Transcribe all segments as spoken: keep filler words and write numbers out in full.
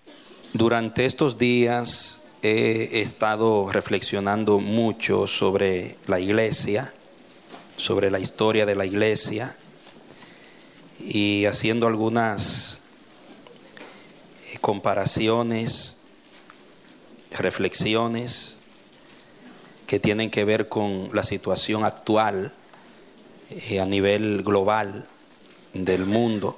Durante estos días he estado reflexionando mucho sobre la iglesia, sobre la historia de la iglesia y haciendo algunas comparaciones, reflexiones que tienen que ver con la situación actual eh, a nivel global del mundo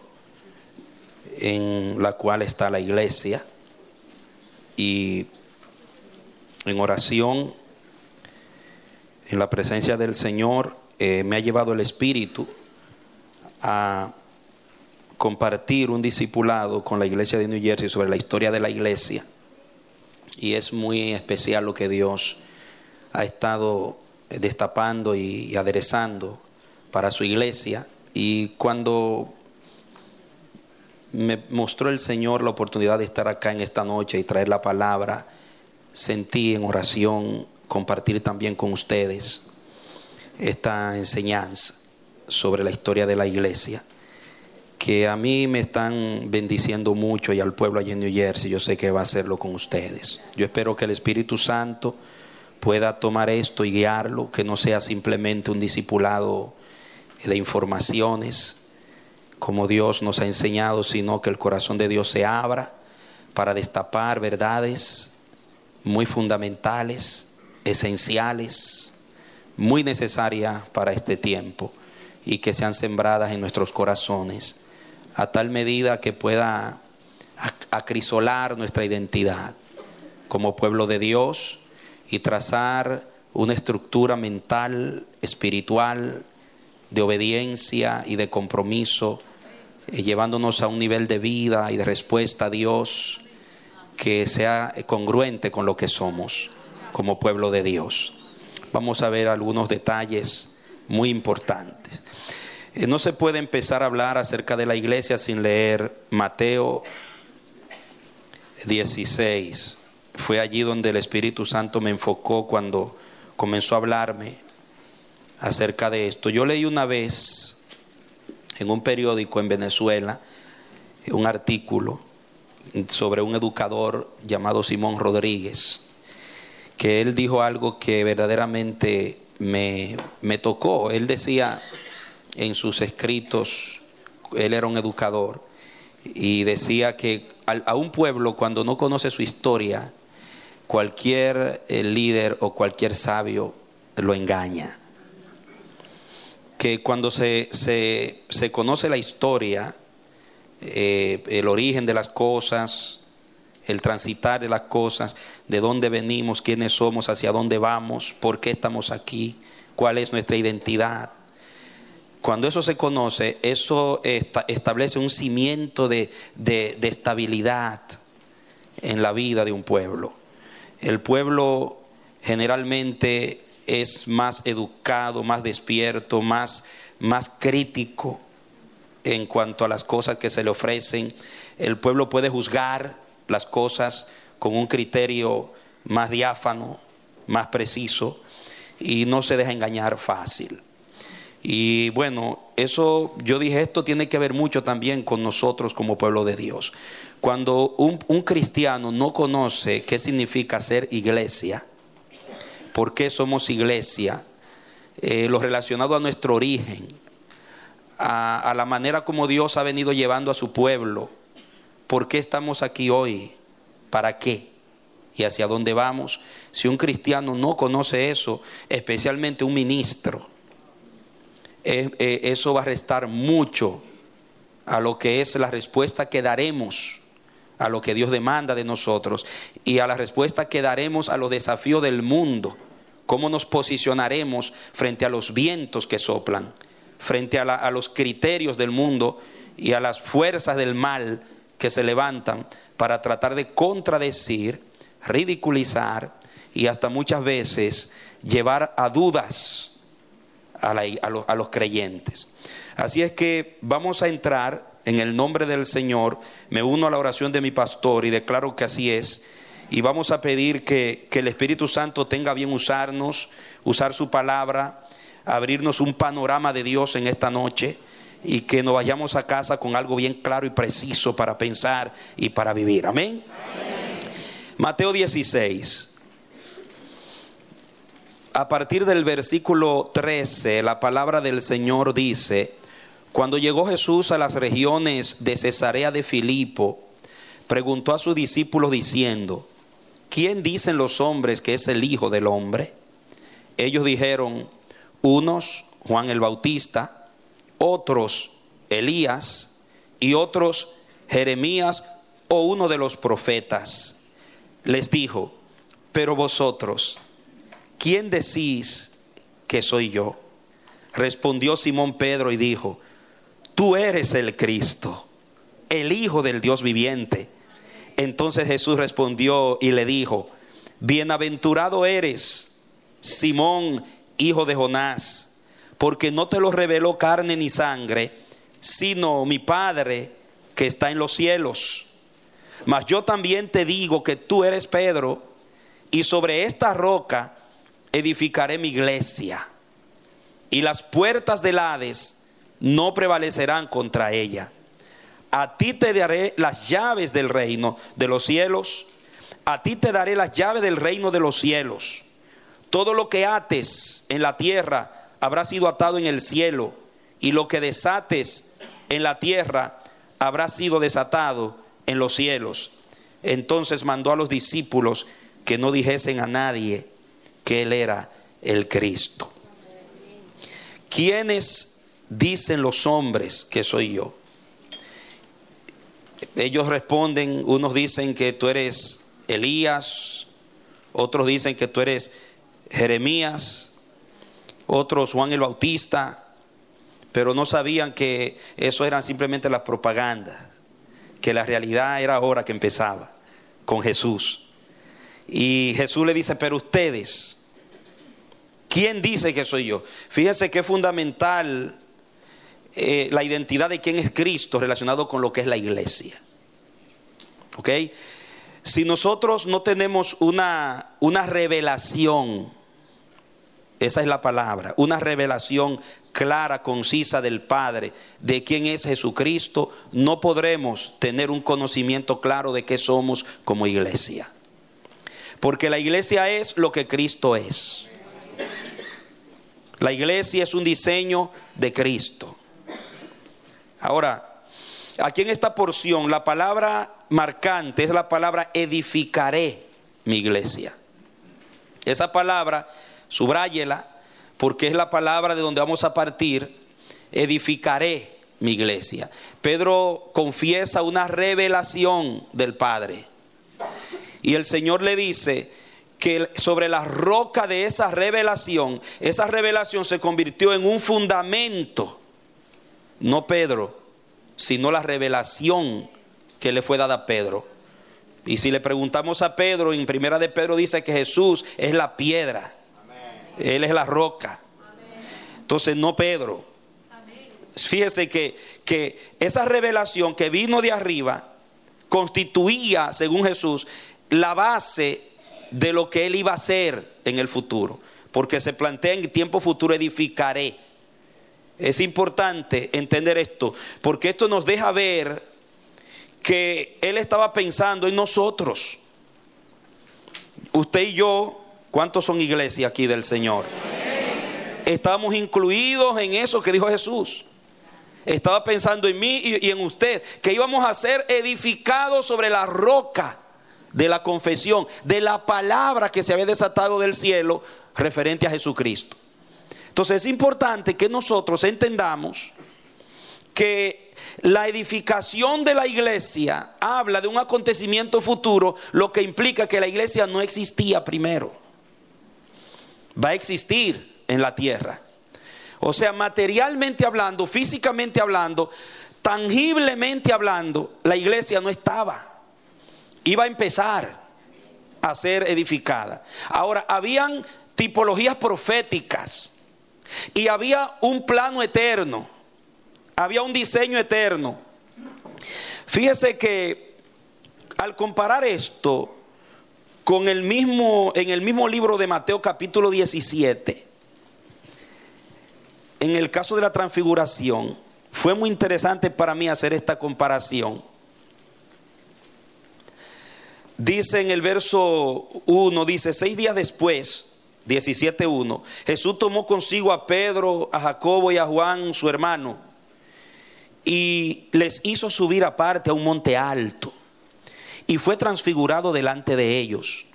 en la cual está la iglesia. Y en oración, en la presencia del Señor, eh, me ha llevado el Espíritu a compartir un discipulado con la iglesia de New Jersey sobre la historia de la iglesia. Y es muy especial lo que Dios ha estado destapando y aderezando para su iglesia. Y cuando me mostró el Señor la oportunidad de estar acá en esta noche y traer la palabra, sentí en oración compartir también con ustedes esta enseñanza sobre la historia de la iglesia, que a mí me están bendiciendo mucho, y al pueblo allí en New Jersey. Yo sé que va a hacerlo con ustedes. Yo espero que el Espíritu Santo pueda tomar esto y guiarlo, que no sea simplemente un discipulado de informaciones como Dios nos ha enseñado, sino que el corazón de Dios se abra para destapar verdades muy fundamentales, esenciales, muy necesarias para este tiempo, y que sean sembradas en nuestros corazones a tal medida que pueda acrisolar nuestra identidad como pueblo de Dios y trazar una estructura mental, espiritual, de obediencia y de compromiso, eh, llevándonos a un nivel de vida y de respuesta a Dios que sea congruente con lo que somos como pueblo de Dios. Vamos a ver algunos detalles muy importantes. Eh, no se puede empezar a hablar acerca de la iglesia sin leer Mateo dieciséis. Fue allí donde el Espíritu Santo me enfocó cuando comenzó a hablarme acerca de esto. Yo leí una vez en un periódico en Venezuela un artículo sobre un educador llamado Simón Rodríguez, que él dijo algo que verdaderamente me, me tocó. Él decía en sus escritos, él era un educador, y decía que a, a un pueblo, cuando no conoce su historia, cualquier eh, líder o cualquier sabio lo engaña. Que cuando se, se, se conoce la historia, eh, el origen de las cosas, el transitar de las cosas, de dónde venimos, quiénes somos, hacia dónde vamos, por qué estamos aquí, cuál es nuestra identidad. Cuando eso se conoce, eso esta, establece un cimiento de, de, de estabilidad en la vida de un pueblo. El pueblo generalmente es más educado, más despierto, más, más crítico en cuanto a las cosas que se le ofrecen. El pueblo puede juzgar las cosas con un criterio más diáfano, más preciso, y no se deja engañar fácil. Y bueno, eso, yo dije, esto tiene que ver mucho también con nosotros como pueblo de Dios. Cuando un, un cristiano no conoce qué significa ser iglesia, por qué somos iglesia, eh, lo relacionado a nuestro origen, a, a la manera como Dios ha venido llevando a su pueblo, por qué estamos aquí hoy, para qué y hacia dónde vamos. Si un cristiano no conoce eso, especialmente un ministro, eh, eh, eso va a restar mucho a lo que es la respuesta que daremos a lo que Dios demanda de nosotros, y a la respuesta que daremos a los desafíos del mundo. Cómo nos posicionaremos frente a los vientos que soplan, frente a, la, a los criterios del mundo y a las fuerzas del mal que se levantan para tratar de contradecir, ridiculizar y hasta muchas veces llevar a dudas a, la, a, los, a los creyentes. Así es que vamos a entrar en el nombre del Señor. Me uno a la oración de mi pastor y declaro que así es. Y vamos a pedir que, que el Espíritu Santo tenga bien usarnos, usar su palabra, abrirnos un panorama de Dios en esta noche, y que nos vayamos a casa con algo bien claro y preciso para pensar y para vivir. Amén. Amén. Mateo dieciséis. A partir del versículo trece, la palabra del Señor dice: cuando llegó Jesús a las regiones de Cesarea de Filipo, preguntó a sus discípulos diciendo: ¿quién dicen los hombres que es el Hijo del Hombre? Ellos dijeron: unos Juan el Bautista, otros Elías, y otros Jeremías o uno de los profetas. Les dijo: pero vosotros, ¿quién decís que soy yo? Respondió Simón Pedro y dijo: tú eres el Cristo, el Hijo del Dios viviente. Entonces Jesús respondió y le dijo: bienaventurado eres, Simón, hijo de Jonás, porque no te lo reveló carne ni sangre, sino mi Padre que está en los cielos. Mas yo también te digo que tú eres Pedro, y sobre esta roca edificaré mi iglesia, y las puertas del Hades no prevalecerán contra ella. A ti te daré las llaves del reino de los cielos. A ti te daré las llaves del reino de los cielos. Todo lo que ates en la tierra habrá sido atado en el cielo, y lo que desates en la tierra habrá sido desatado en los cielos. Entonces mandó a los discípulos que no dijesen a nadie que él era el Cristo. ¿Quiénes dicen los hombres que soy yo? Ellos responden, unos dicen que tú eres Elías, otros dicen que tú eres Jeremías, otros Juan el Bautista, pero no sabían que eso eran simplemente las propagandas, que la realidad era ahora que empezaba con Jesús. Y Jesús le dice: pero ustedes, ¿quién dice que soy yo? Fíjense que es fundamental eh, la identidad de quién es Cristo relacionado con lo que es la iglesia. ¿Ok? Si nosotros no tenemos una, una revelación, esa es la palabra, una revelación clara, concisa del Padre, de quién es Jesucristo, no podremos tener un conocimiento claro de qué somos como iglesia. Porque la iglesia es lo que Cristo es. La iglesia es un diseño de Cristo. Ahora, aquí en esta porción, la palabra marcante es la palabra edificaré mi iglesia. Esa palabra, subráyela, porque es la palabra de donde vamos a partir. Edificaré mi iglesia. Pedro confiesa una revelación del Padre. Y el Señor le dice que sobre la roca de esa revelación, esa revelación se convirtió en un fundamento. No Pedro, sino la revelación que le fue dada a Pedro. Y si le preguntamos a Pedro, en primera de Pedro dice que Jesús es la piedra. Amén. Él es la roca. Amén. Entonces no Pedro. Amén. Fíjese que, que esa revelación que vino de arriba constituía, según Jesús, la base de lo que él iba a hacer en el futuro. Porque se plantea en tiempo futuro: edificaré. Es importante entender esto, porque esto nos deja ver que él estaba pensando en nosotros. Usted y yo, ¿cuántos son iglesias aquí del Señor? Estamos incluidos en eso que dijo Jesús. Estaba pensando en mí y, y en usted, que íbamos a ser edificados sobre la roca de la confesión, de la palabra que se había desatado del cielo referente a Jesucristo. Entonces es importante que nosotros entendamos que la edificación de la iglesia habla de un acontecimiento futuro, lo que implica que la iglesia no existía primero. Va a existir en la tierra. O sea, materialmente hablando, físicamente hablando, tangiblemente hablando, la iglesia no estaba. Iba a empezar a ser edificada. Ahora, habían tipologías proféticas. Y había un plano eterno, había un diseño eterno. Fíjese que al comparar esto con el mismo, en el mismo libro de Mateo capítulo diecisiete, en el caso de la transfiguración, Fue muy interesante para mí hacer esta comparación. Dice en el verso uno, dice, seis días después, diecisiete uno, Jesús tomó consigo a Pedro, a Jacobo y a Juan, su hermano, y les hizo subir aparte a un monte alto, y fue transfigurado delante de ellos.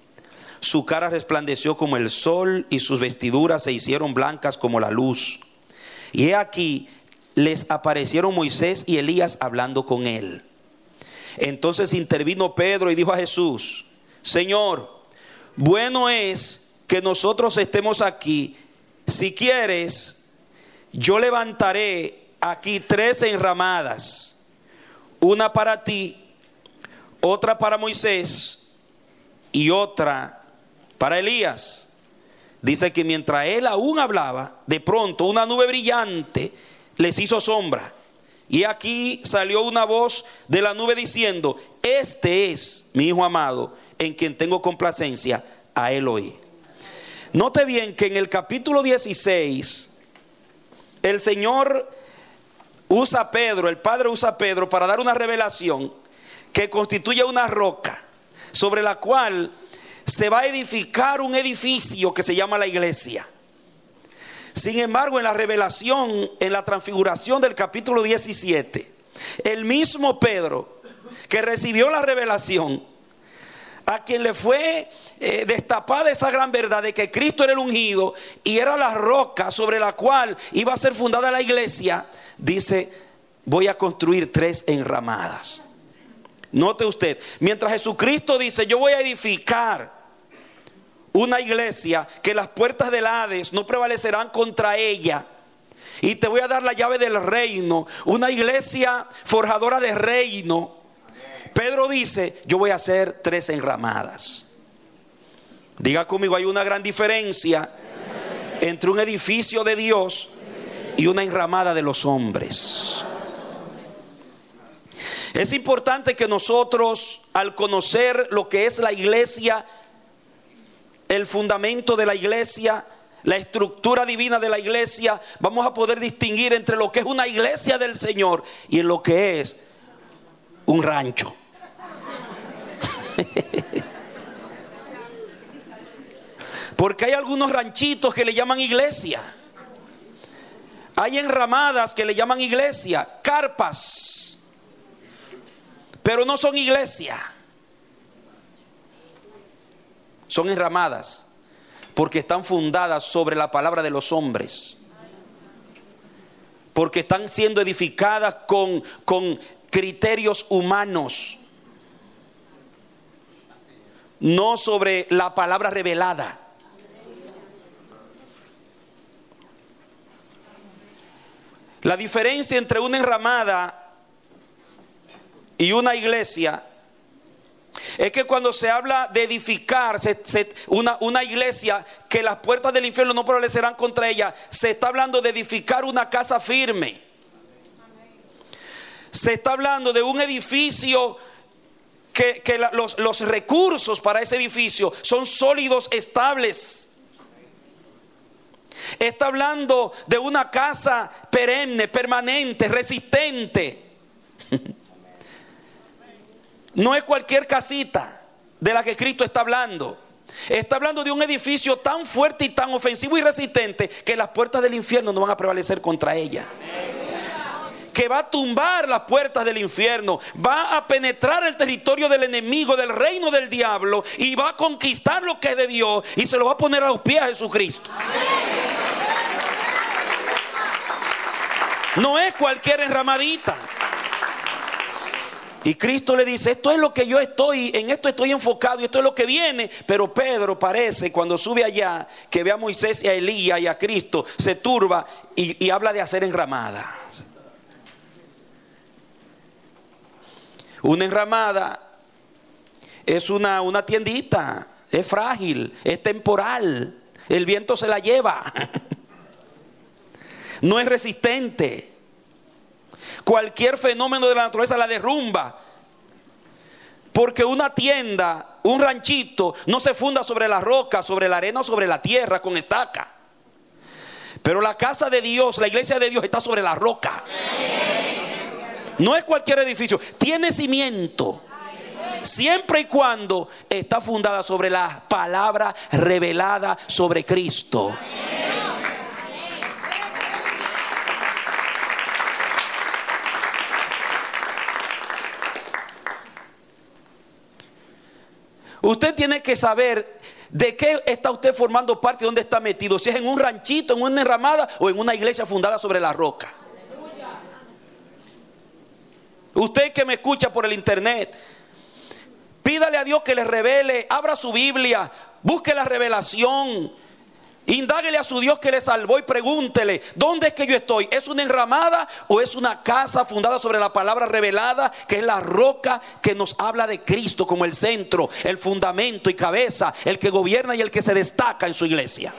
Su cara resplandeció como el sol, y sus vestiduras se hicieron blancas como la luz. Y he aquí, les aparecieron Moisés y Elías hablando con él. Entonces intervino Pedro y dijo a Jesús: Señor, bueno es que nosotros estemos aquí. Si quieres, yo levantaré aquí tres enramadas, una para ti, otra para Moisés y otra para Elías. Dice que mientras él aún hablaba, de pronto una nube brillante les hizo sombra. Y aquí salió una voz de la nube diciendo: este es mi Hijo amado, en quien tengo complacencia, a él oí. Note bien que en el capítulo dieciséis, el Señor usa a Pedro, el Padre usa a Pedro para dar una revelación que constituye una roca sobre la cual se va a edificar un edificio que se llama la iglesia. Sin embargo, en la revelación, en la transfiguración del capítulo diecisiete, el mismo Pedro que recibió la revelación, a quien le fue eh, destapada esa gran verdad de que Cristo era el ungido y era la roca sobre la cual iba a ser fundada la iglesia, dice: voy a construir tres enramadas. Note usted, mientras Jesucristo dice: yo voy a edificar una iglesia que las puertas del Hades no prevalecerán contra ella, y te voy a dar la llave del reino, una iglesia forjadora de reino. Pedro dice: yo voy a hacer tres enramadas. Diga conmigo, hay una gran diferencia entre un edificio de Dios y una enramada de los hombres. Es importante que nosotros, al conocer lo que es la iglesia, el fundamento de la iglesia, la estructura divina de la iglesia, vamos a poder distinguir entre lo que es una iglesia del Señor y en lo que es un rancho. Porque hay algunos ranchitos que le llaman iglesia, hay enramadas que le llaman iglesia, carpas, pero no son iglesia. Son enramadas porque están fundadas sobre la palabra de los hombres, porque están siendo edificadas con, con criterios humanos, no sobre la palabra revelada. La diferencia entre una enramada y una iglesia es que cuando se habla de edificar se, se, una, una iglesia que las puertas del infierno no prevalecerán contra ella, se está hablando de edificar una casa firme. Se está hablando de un edificio que, que la, los, los recursos para ese edificio son sólidos, estables. Está hablando de una casa perenne, permanente, resistente. No es cualquier casita de la que Cristo está hablando. Está hablando de un edificio tan fuerte y tan ofensivo y resistente que las puertas del infierno no van a prevalecer contra ella. Que va a tumbar las puertas del infierno, va a penetrar el territorio del enemigo, del reino del diablo, y va a conquistar lo que es de Dios y se lo va a poner a los pies a Jesucristo. No es cualquier enramadita. Y Cristo le dice: esto es lo que yo estoy, en esto estoy enfocado y esto es lo que viene. Pero Pedro parece, cuando sube allá, que ve a Moisés y a Elías y a Cristo, se turba y, y habla de hacer enramadas. Una enramada es una, una tiendita, es frágil, es temporal, el viento se la lleva, no es resistente. Cualquier fenómeno de la naturaleza la derrumba. Porque una tienda, un ranchito, no se funda sobre la roca, sobre la arena o sobre la tierra con estaca. Pero la casa de Dios, la iglesia de Dios está sobre la roca. No es cualquier edificio, tiene cimiento. Siempre y cuando está fundada sobre la palabra revelada sobre Cristo. Usted tiene que saber de qué está usted formando parte y dónde está metido. Si es en un ranchito, en una enramada o en una iglesia fundada sobre la roca. Usted que me escucha por el internet, pídale a Dios que le revele, abra su Biblia, busque la revelación, indáguele a su Dios que le salvó y pregúntele, ¿dónde es que yo estoy? ¿Es una enramada o es una casa fundada sobre la palabra revelada, que es la roca que nos habla de Cristo como el centro, el fundamento y cabeza, el que gobierna y el que se destaca en su iglesia?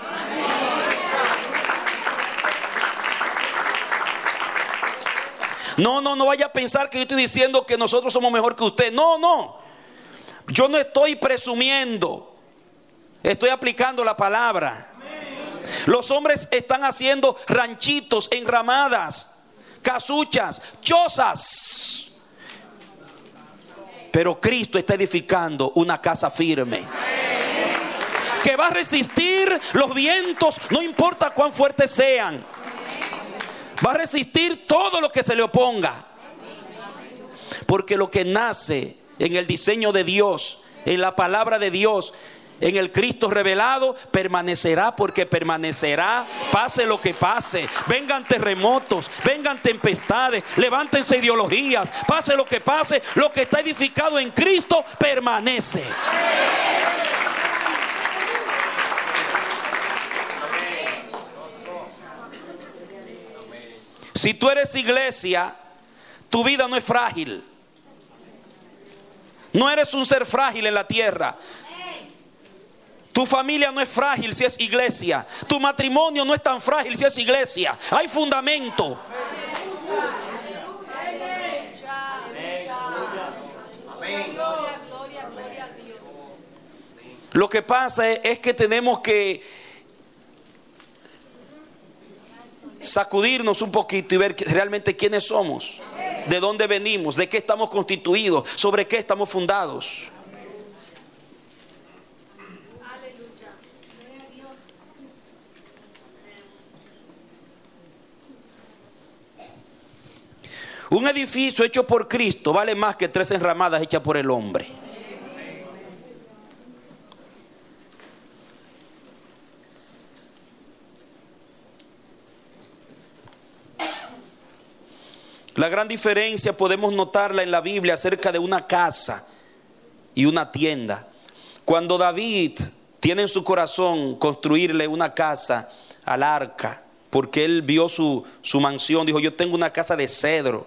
No, no, no vaya a pensar que yo estoy diciendo que nosotros somos mejor que usted. No, no. Yo no estoy presumiendo. Estoy aplicando la palabra. Los hombres están haciendo ranchitos, enramadas, casuchas, chozas. Pero Cristo está edificando una casa firme, que va a resistir los vientos, no importa cuán fuertes sean. Va a resistir todo lo que se le oponga. Porque lo que nace en el diseño de Dios, en la palabra de Dios, en el Cristo revelado, permanecerá, porque permanecerá, pase lo que pase. Vengan terremotos, vengan tempestades, levántense ideologías, pase lo que pase, lo que está edificado en Cristo permanece. Si tú eres iglesia, tu vida no es frágil. No eres un ser frágil en la tierra. Tu familia no es frágil si es iglesia. Tu matrimonio no es tan frágil si es iglesia. Hay fundamento. Lo que pasa es, es que tenemos que sacudirnos un poquito y ver realmente quiénes somos, de dónde venimos, de qué estamos constituidos, sobre qué estamos fundados. Un edificio hecho por Cristo vale más que tres enramadas hechas por el hombre. La gran diferencia podemos notarla en la Biblia acerca de una casa y una tienda. Cuando David tiene en su corazón construirle una casa al arca, porque él vio su, su mansión, dijo: yo tengo una casa de cedro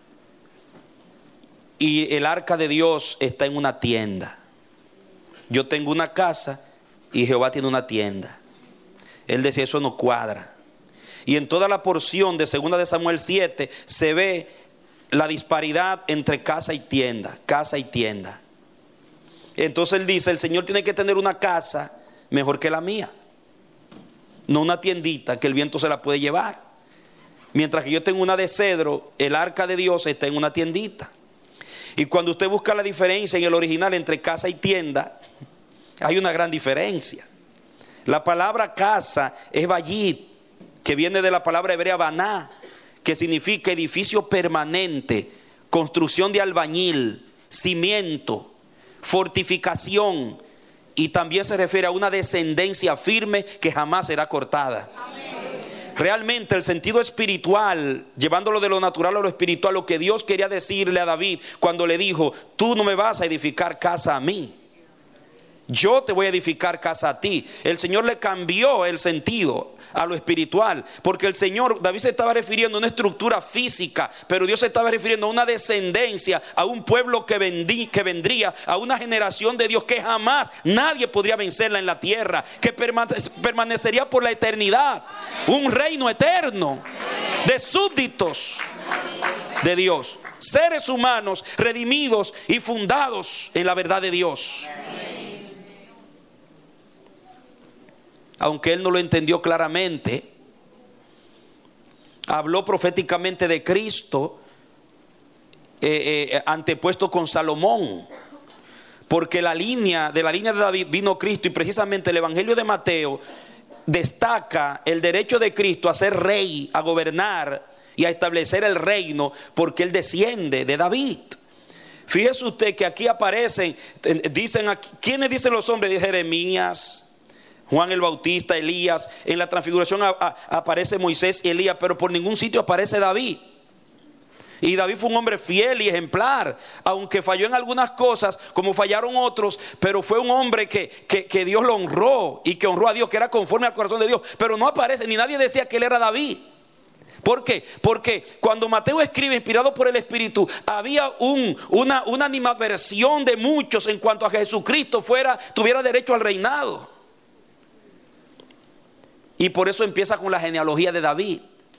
y el arca de Dios está en una tienda. Yo tengo una casa y Jehová tiene una tienda. Él decía: eso no cuadra. Y en toda la porción de segunda de Samuel siete se ve la disparidad entre casa y tienda, casa y tienda. Entonces él dice: el Señor tiene que tener una casa mejor que la mía, no una tiendita que el viento se la puede llevar. Mientras que yo tengo una de cedro, el arca de Dios está en una tiendita. Y cuando usted busca la diferencia en el original entre casa y tienda, hay una gran diferencia. La palabra casa es bayit, que viene de la palabra hebrea baná, que significa edificio permanente, construcción de albañil, cimiento, fortificación, y también se refiere a una descendencia firme que jamás será cortada. Amén. Realmente el sentido espiritual, llevándolo de lo natural a lo espiritual, lo que Dios quería decirle a David cuando le dijo: tú no me vas a edificar casa a mí, yo te voy a edificar casa a ti. El Señor le cambió el sentido a lo espiritual, porque el Señor, David se estaba refiriendo a una estructura física, pero Dios se estaba refiriendo a una descendencia, a un pueblo que, vendí, que vendría, a una generación de Dios que jamás nadie podría vencerla en la tierra, que permanecería por la eternidad, un reino eterno de súbditos de Dios, seres humanos redimidos y fundados en la verdad de Dios. Aunque él no lo entendió claramente, habló proféticamente de Cristo, eh, eh, antepuesto con Salomón, porque la línea, de la línea de David vino Cristo, y precisamente el Evangelio de Mateo destaca el derecho de Cristo a ser rey, a gobernar y a establecer el reino, porque él desciende de David. Fíjese usted que aquí aparecen, dicen aquí, ¿quiénes dicen los hombres? De Jeremías, Juan el Bautista, Elías. En la transfiguración a, a, aparece Moisés y Elías, pero por ningún sitio aparece David. Y David fue un hombre fiel y ejemplar, aunque falló en algunas cosas como fallaron otros, pero fue un hombre que, que, que Dios lo honró y que honró a Dios, que era conforme al corazón de Dios. Pero no aparece, ni nadie decía que él era David. ¿Por qué? Porque cuando Mateo escribe inspirado por el Espíritu, había un, una, una animadversión de muchos en cuanto a que Jesucristo fuera, tuviera derecho al reinado. Y por eso empieza con la genealogía de David,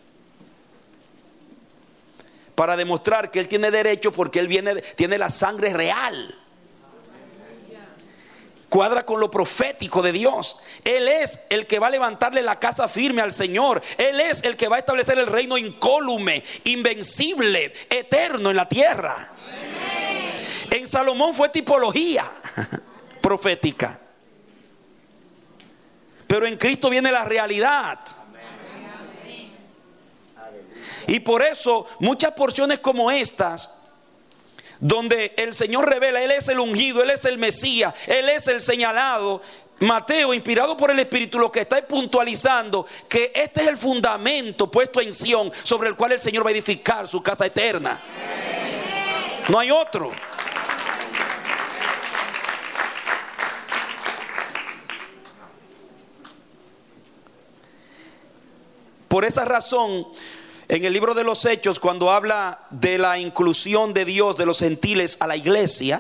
para demostrar que él tiene derecho, porque él viene, tiene la sangre real. Cuadra con lo profético de Dios. Él es el que va a levantarle la casa firme al Señor. Él es el que va a establecer el reino incólume, invencible, eterno en la tierra. En Salomón fue tipología profética, pero en Cristo viene la realidad. Y por eso muchas porciones como estas, donde el Señor revela, Él es el ungido, Él es el Mesías, Él es el señalado, Mateo, inspirado por el Espíritu, lo que está puntualizando que este es el fundamento puesto en Sión, sobre el cual el Señor va a edificar su casa eterna. No hay otro. Por esa razón, en el libro de los Hechos, cuando habla de la inclusión de Dios de los gentiles a la iglesia,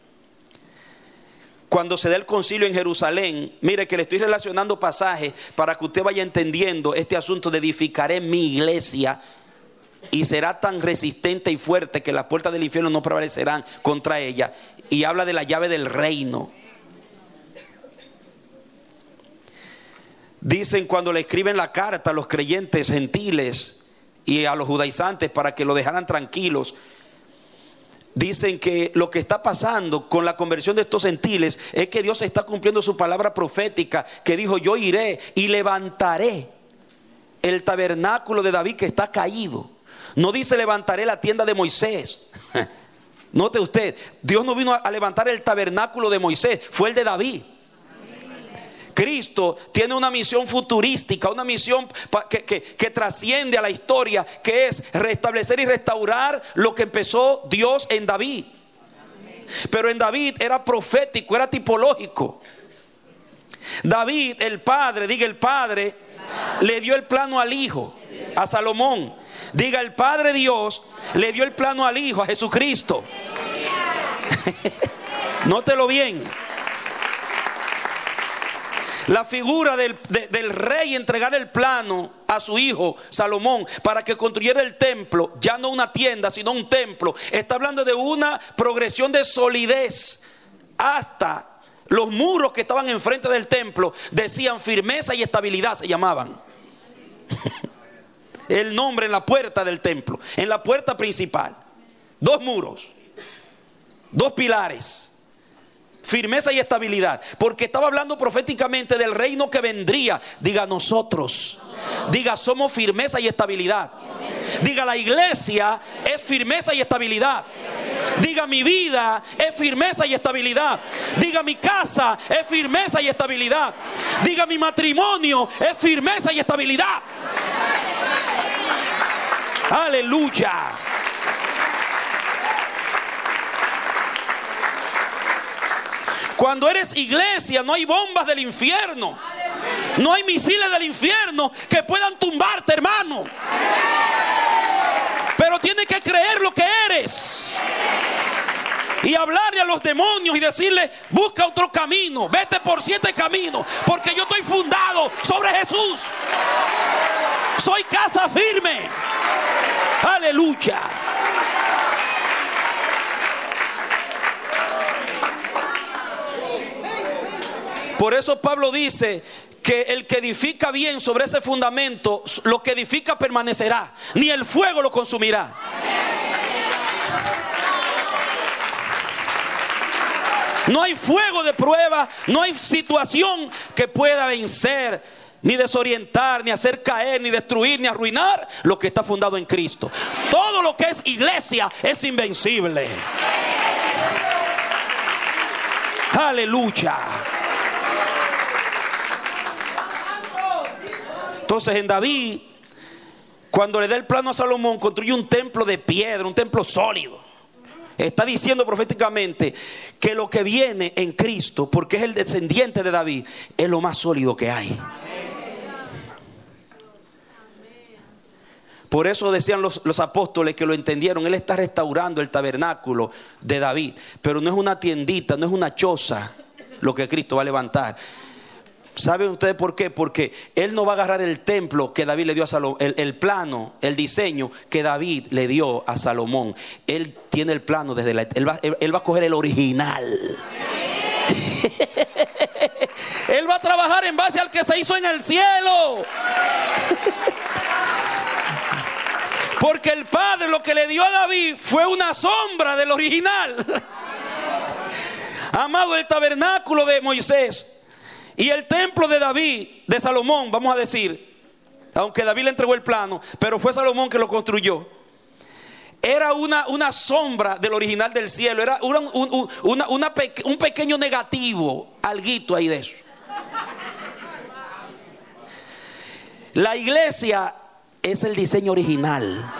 cuando se da el concilio en Jerusalén, mire que le estoy relacionando pasajes para que usted vaya entendiendo este asunto de edificaré mi iglesia y será tan resistente y fuerte que las puertas del infierno no prevalecerán contra ella. Y habla de la llave del reino. Dicen cuando le escriben la carta a los creyentes gentiles y a los judaizantes para que lo dejaran tranquilos, dicen que lo que está pasando con la conversión de estos gentiles es que Dios está cumpliendo su palabra profética, que dijo: yo iré y levantaré el tabernáculo de David que está caído. No dice levantaré la tienda de Moisés. Note usted, Dios no vino a levantar el tabernáculo de Moisés, fue el de David. Cristo tiene una misión futurística, una misión que, que, que trasciende a la historia, que es restablecer y restaurar lo que empezó Dios en David. Pero en David era profético, era tipológico. David, el padre, diga el padre, le dio el plano al hijo, a Salomón. Diga el Padre Dios, le dio el plano al hijo, a Jesucristo. Nótelo bien. La figura del, de, del rey entregar el plano a su hijo Salomón para que construyera el templo, ya no una tienda sino un templo, está hablando de una progresión de solidez. Hasta los muros que estaban enfrente del templo decían firmeza y estabilidad, se llamaban. El nombre en la puerta del templo, en la puerta principal, dos muros, dos pilares. Firmeza y estabilidad, porque estaba hablando proféticamente del reino que vendría. Diga nosotros, diga somos firmeza y estabilidad. Diga la iglesia es firmeza y estabilidad. Diga mi vida es firmeza y estabilidad. Diga mi casa es firmeza y estabilidad. Diga mi matrimonio es firmeza y estabilidad. Aleluya. Cuando eres iglesia no hay bombas del infierno, no hay misiles del infierno que puedan tumbarte, hermano. Pero tienes que creer lo que eres y hablarle a los demonios y decirle: busca otro camino, vete por siete caminos, porque yo estoy fundado sobre Jesús. Soy casa firme. Aleluya. Por eso Pablo dice que el que edifica bien sobre ese fundamento, lo que edifica permanecerá, ni el fuego lo consumirá. No hay fuego de prueba, no hay situación que pueda vencer, ni desorientar, ni hacer caer, ni destruir, ni arruinar lo que está fundado en Cristo. Todo lo que es iglesia es invencible. Aleluya. Entonces en David, cuando le da el plano a Salomón, construye un templo de piedra, un templo sólido. Está diciendo proféticamente que lo que viene en Cristo, porque es el descendiente de David, es lo más sólido que hay. Por eso decían los, los apóstoles que lo entendieron. Él está restaurando el tabernáculo de David, pero no es una tiendita, no es una choza lo que Cristo va a levantar. ¿Saben ustedes por qué? Porque Él no va a agarrar el templo que David le dio a Salomón, el, el plano, el diseño que David le dio a Salomón. Él tiene el plano desde la... Él va, él, él va a coger el original. Él va a trabajar en base al que se hizo en el cielo. Porque el Padre lo que le dio a David fue una sombra del original. Amado, el tabernáculo de Moisés y el templo de David, de Salomón, vamos a decir, aunque David le entregó el plano, pero fue Salomón que lo construyó, era una, una sombra del original del cielo. Era una, un, una, una peque, un pequeño negativo, alguito ahí de eso. La iglesia es el diseño original.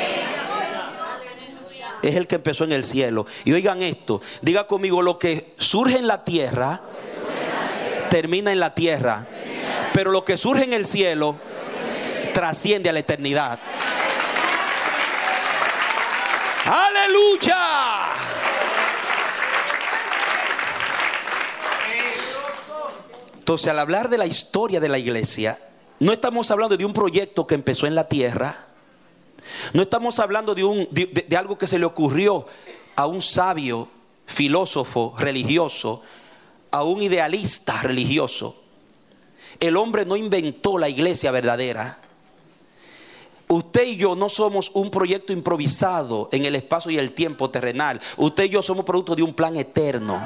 Es el que empezó en el cielo. Y oigan esto, diga conmigo: lo que surge en la tierra termina en la tierra, pero lo que surge en el cielo trasciende a la eternidad. ¡Aleluya! Entonces, al hablar de la historia de la iglesia, no estamos hablando de un proyecto que empezó en la tierra. No estamos hablando de, un, de, de, de algo que se le ocurrió a un sabio, filósofo, religioso, a un idealista religioso. El hombre no inventó la iglesia verdadera. Usted y yo no somos un proyecto improvisado en el espacio y el tiempo terrenal. Usted y yo somos producto de un plan eterno.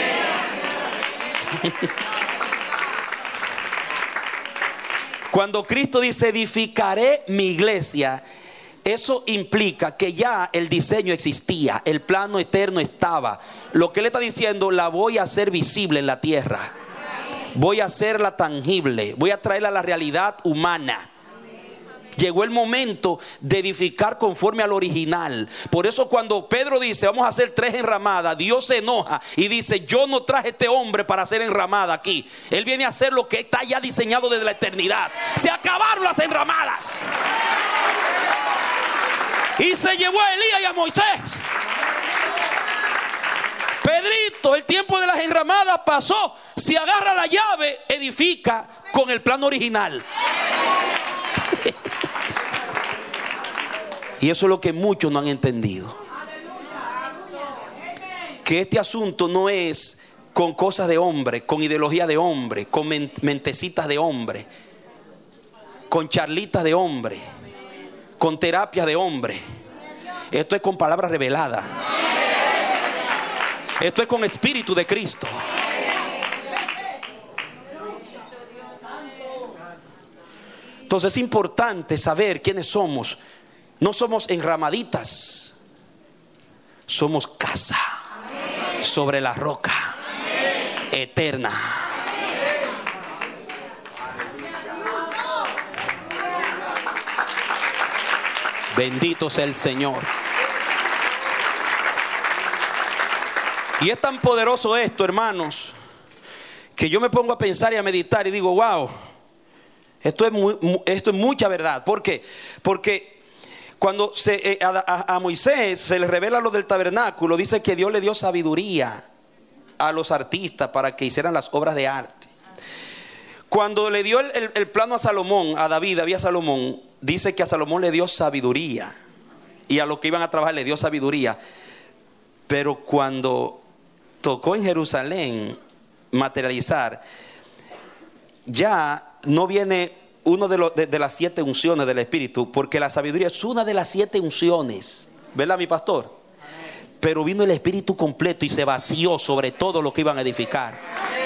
Cuando Cristo dice edificaré mi iglesia, eso implica que ya el diseño existía, el plano eterno estaba. Lo que Él está diciendo, la voy a hacer visible en la tierra. Voy a hacerla tangible, voy a traerla a la realidad humana. Llegó el momento de edificar conforme al original. Por eso cuando Pedro dice vamos a hacer tres enramadas, Dios se enoja y dice: yo no traje este hombre para hacer enramada aquí. Él viene a hacer lo que está ya diseñado desde la eternidad. Se acabaron las enramadas y se llevó a Elías y a Moisés. Pedrito, el tiempo de las enramadas pasó. Si agarra la llave, edifica con el plano original. Y eso es lo que muchos no han entendido. Que este asunto no es con cosas de hombre, con ideología de hombre, con mentecitas de hombre, con charlitas de hombre, con terapias de hombre. Esto es con palabras reveladas. Esto es con espíritu de Cristo. Entonces es importante saber quiénes somos. No somos enramaditas, somos casa sobre la roca eterna. Bendito sea el Señor. Y es tan poderoso esto, hermanos, que yo me pongo a pensar y a meditar y digo: wow, esto es, muy, esto es mucha verdad. ¿Por qué? Porque cuando se, a, a, a Moisés se le revela lo del tabernáculo, dice que Dios le dio sabiduría a los artistas para que hicieran las obras de arte. Cuando le dio el, el, el plano a Salomón, a David, había Salomón, dice que a Salomón le dio sabiduría y a los que iban a trabajar le dio sabiduría. Pero cuando tocó en Jerusalén materializar, ya no viene uno de, los, de, de las siete unciones del Espíritu, porque la sabiduría es una de las siete unciones, ¿verdad, mi pastor? Pero vino el Espíritu completo y se vació sobre todo lo que iban a edificar.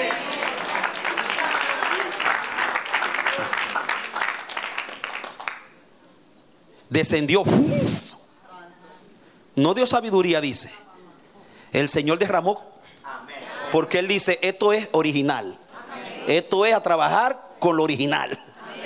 Descendió. No dio sabiduría, dice. El Señor derramó. Porque Él dice, esto es original. Esto es a trabajar con lo original.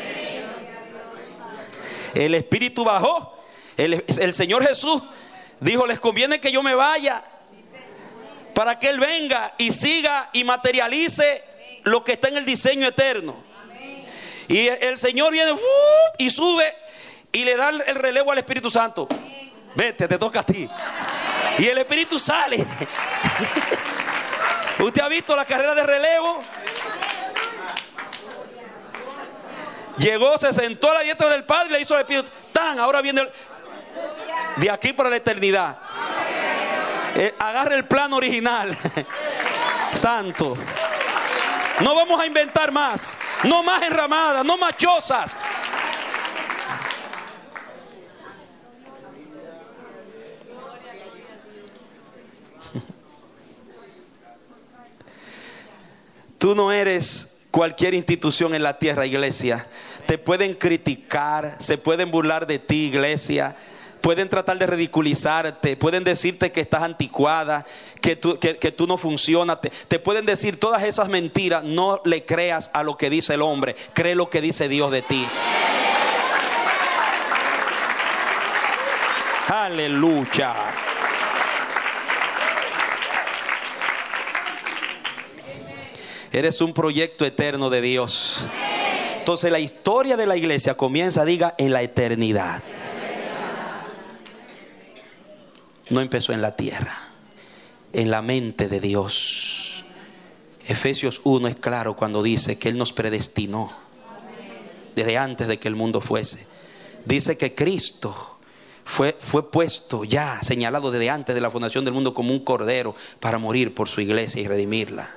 El Espíritu bajó. El, el Señor Jesús dijo, les conviene que yo me vaya para que Él venga y siga y materialice lo que está en el diseño eterno. Y el Señor viene uh, y sube y le da el relevo al Espíritu Santo. Vete, te toca a ti. Y el Espíritu sale. ¿Usted ha visto la carrera de relevo? Llegó, se sentó a la diestra del Padre y le hizo el Espíritu. ¡Tan! Ahora viene el... de aquí para la eternidad. Eh, agarre el plan original. Santo. No vamos a inventar más. No más enramadas, no más chozas. Tú no eres cualquier institución en la tierra, iglesia. Te pueden criticar, se pueden burlar de ti, iglesia. Pueden tratar de ridiculizarte, pueden decirte que estás anticuada, que tú, que, que tú no funcionas. Te, te pueden decir todas esas mentiras. No le creas a lo que dice el hombre, cree lo que dice Dios de ti. Aleluya. Eres un proyecto eterno de Dios. Entonces la historia de la iglesia comienza, diga, en la eternidad. No empezó en la tierra, en la mente de Dios. Efesios uno es claro cuando dice que Él nos predestinó desde antes de que el mundo fuese. Dice que Cristo fue, fue puesto ya, señalado desde antes de la fundación del mundo como un cordero para morir por su iglesia y redimirla.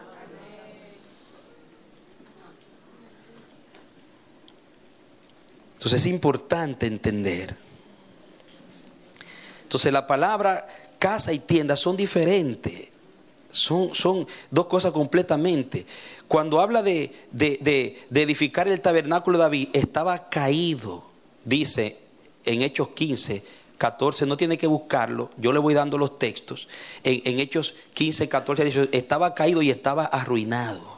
Entonces es importante entender. Entonces la palabra casa y tienda son diferentes. Son, son dos cosas completamente. Cuando habla de, de, de, de edificar el tabernáculo de David, estaba caído. Dice en Hechos quince, catorce, no tiene que buscarlo. Yo le voy dando los textos. En, en Hechos quince, catorce, dice, estaba caído y estaba arruinado.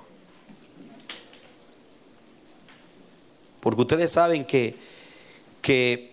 Porque ustedes saben que, que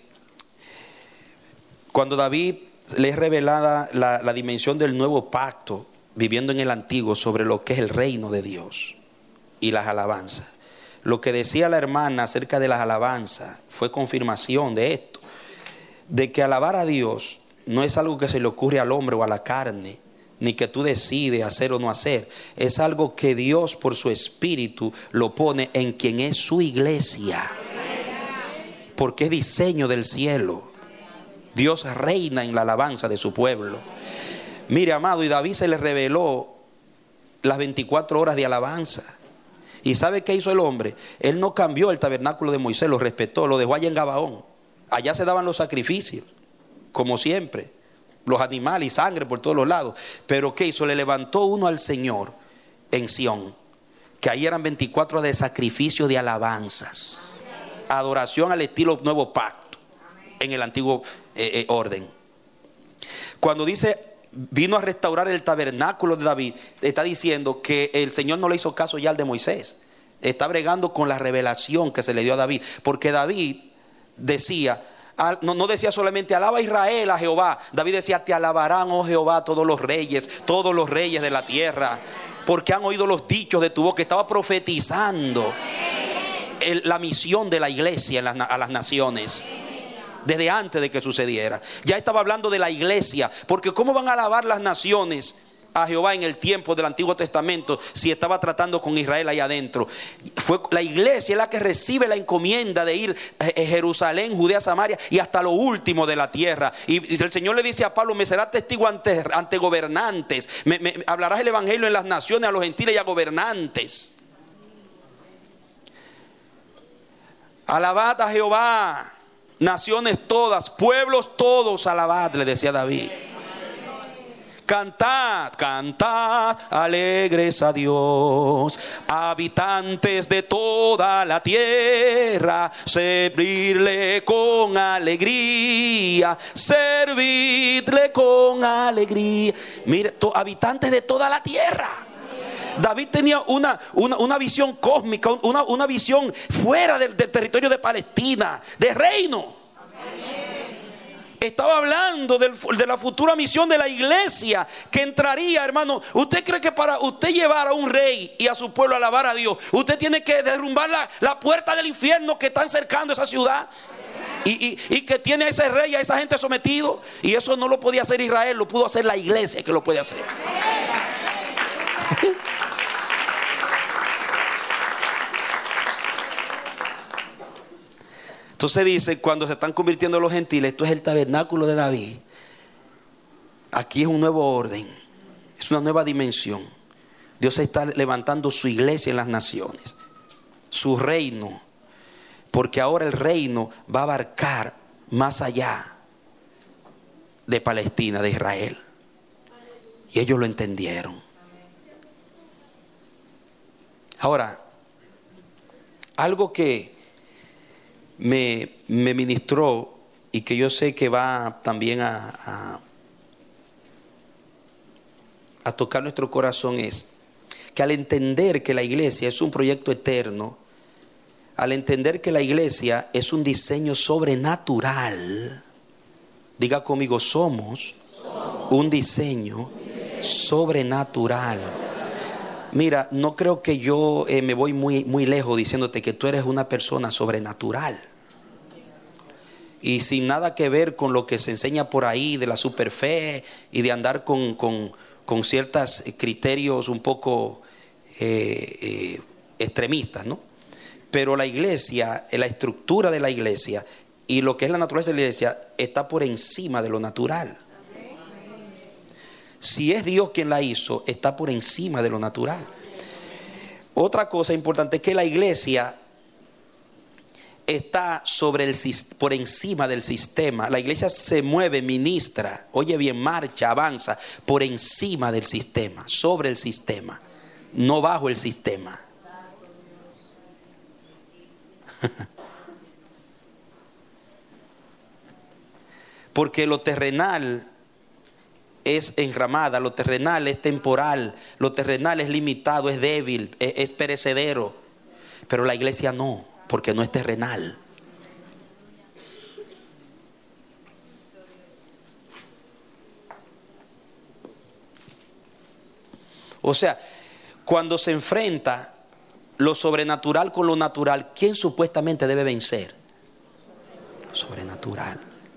cuando David le es revelada la, la dimensión del nuevo pacto, viviendo en el antiguo, sobre lo que es el reino de Dios y las alabanzas. Lo que decía la hermana acerca de las alabanzas fue confirmación de esto. De que alabar a Dios no es algo que se le ocurre al hombre o a la carne, ni que tú decides hacer o no hacer. Es algo que Dios por su espíritu lo pone en quien es su iglesia. Porque es diseño del cielo. Dios reina en la alabanza de su pueblo. Mire, amado, y David se le reveló las veinticuatro horas de alabanza. ¿Y sabe qué hizo el hombre? Él no cambió el tabernáculo de Moisés, lo respetó, lo dejó allá en Gabaón. Allá se daban los sacrificios, como siempre. Los animales y sangre por todos los lados. Pero ¿qué hizo? Le levantó uno al Señor en Sión, que ahí eran veinticuatro de sacrificio de alabanzas, adoración al estilo nuevo pacto en el antiguo eh, eh, orden. Cuando dice vino a restaurar el tabernáculo de David, está diciendo que el Señor no le hizo caso ya al de Moisés. Está bregando con la revelación que se le dio a David, porque David decía, No, no decía solamente alaba a Israel, a Jehová. David decía, te alabarán, oh Jehová, todos los reyes, todos los reyes de la tierra, porque han oído los dichos de tu boca. Estaba profetizando el, la misión de la iglesia en las, a las naciones desde antes de que sucediera. Ya estaba hablando de la iglesia, porque ¿cómo van a alabar las naciones a Jehová en el tiempo del Antiguo Testamento si estaba tratando con Israel ahí adentro? Fue la iglesia la que recibe la encomienda de ir a Jerusalén, Judea, Samaria y hasta lo último de la tierra. Y el Señor le dice a Pablo, me serás testigo ante, ante gobernantes, me, me, hablarás el evangelio en las naciones, a los gentiles y a gobernantes. Alabad a Jehová, naciones todas, pueblos todos, alabad, le decía David. Cantad, cantad, alegres a Dios, habitantes de toda la tierra, servirle con alegría, servidle con alegría. Mire, to, habitantes de toda la tierra. David tenía una, una, una visión cósmica, una, una visión fuera del, del territorio de Palestina, de reino. Estaba hablando del, de la futura misión de la iglesia que entraría, hermano. ¿Usted cree que para usted llevar a un rey y a su pueblo a alabar a Dios, usted tiene que derrumbar la, la puerta del infierno que están cercando esa ciudad? Y, y, y que tiene a ese rey y a esa gente sometido. Y eso no lo podía hacer Israel, lo pudo hacer la iglesia que lo puede hacer. Entonces dice, cuando se están convirtiendo los gentiles, esto es el tabernáculo de David. Aquí es un nuevo orden, es una nueva dimensión. Dios está levantando su iglesia en las naciones, su reino, porque ahora el reino va a abarcar más allá de Palestina, de Israel. Y ellos lo entendieron. Ahora, algo que me, me ministró y que yo sé que va también a, a, a tocar nuestro corazón es que al entender que la iglesia es un proyecto eterno, al entender que la iglesia es un diseño sobrenatural, diga conmigo, somos, somos un diseño, un diseño sobrenatural. Mira, no creo que yo eh, me voy muy, muy lejos diciéndote que tú eres una persona sobrenatural. Y sin nada que ver con lo que se enseña por ahí de la superfe y de andar con, con, con ciertos criterios un poco eh, eh, extremistas, ¿no? Pero la iglesia, la estructura de la iglesia y lo que es la naturaleza de la iglesia está por encima de lo natural. Si es Dios quien la hizo, está por encima de lo natural. Otra cosa importante es que la iglesia está sobre el, por encima del sistema. La iglesia se mueve, ministra, oye bien, marcha, avanza por encima del sistema, sobre el sistema, no bajo el sistema. Porque lo terrenal es enramada, lo terrenal es temporal, lo terrenal es limitado, es débil, es, es perecedero. Pero la iglesia no, porque no es terrenal. O sea, cuando se enfrenta lo sobrenatural con lo natural, ¿quién supuestamente debe vencer? Lo sobrenatural.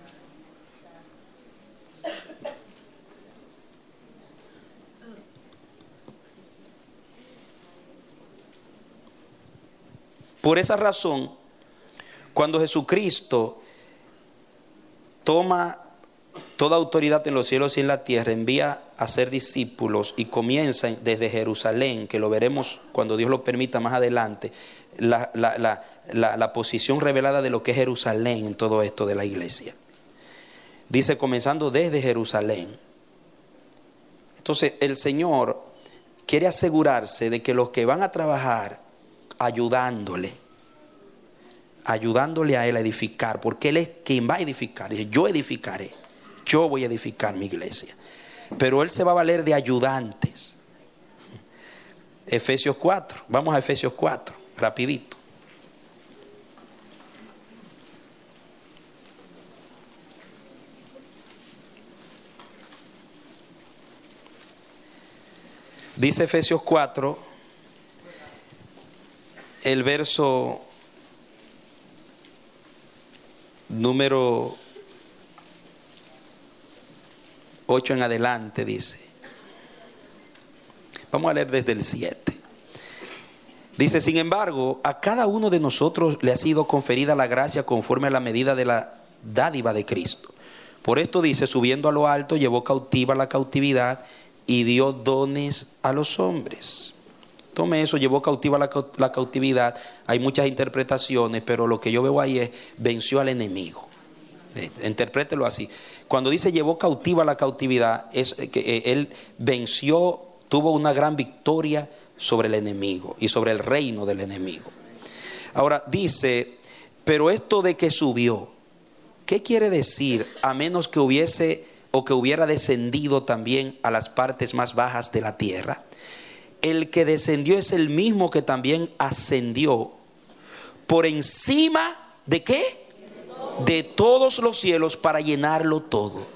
Por esa razón, cuando Jesucristo toma toda autoridad en los cielos y en la tierra, envía a ser discípulos y comienza desde Jerusalén, que lo veremos cuando Dios lo permita más adelante, la, la, la, la, la posición revelada de lo que es Jerusalén en todo esto de la iglesia. Dice, comenzando desde Jerusalén. Entonces, el Señor quiere asegurarse de que los que van a trabajar ayudándole, ayudándole a él a edificar, porque él es quien va a edificar. Dice, yo edificaré, yo voy a edificar mi iglesia, pero él se va a valer de ayudantes. Efesios cuatro, vamos a Efesios cuatro, rapidito. Dice Efesios cuatro, el verso número ocho en adelante dice. Vamos a leer desde el siete. Dice, sin embargo, a cada uno de nosotros le ha sido conferida la gracia conforme a la medida de la dádiva de Cristo. Por esto dice, subiendo a lo alto, llevó cautiva la cautividad y dio dones a los hombres. Tome eso, llevó cautiva la, la cautividad. Hay muchas interpretaciones, pero lo que yo veo ahí es venció al enemigo. Interprételo así. Cuando dice llevó cautiva la cautividad, es que él venció, tuvo una gran victoria sobre el enemigo y sobre el reino del enemigo. Ahora dice, pero esto de que subió, ¿qué quiere decir? A menos que hubiese o que hubiera descendido también a las partes más bajas de la tierra. El que descendió es el mismo que también ascendió por encima de ¿qué? De todos los cielos para llenarlo todo.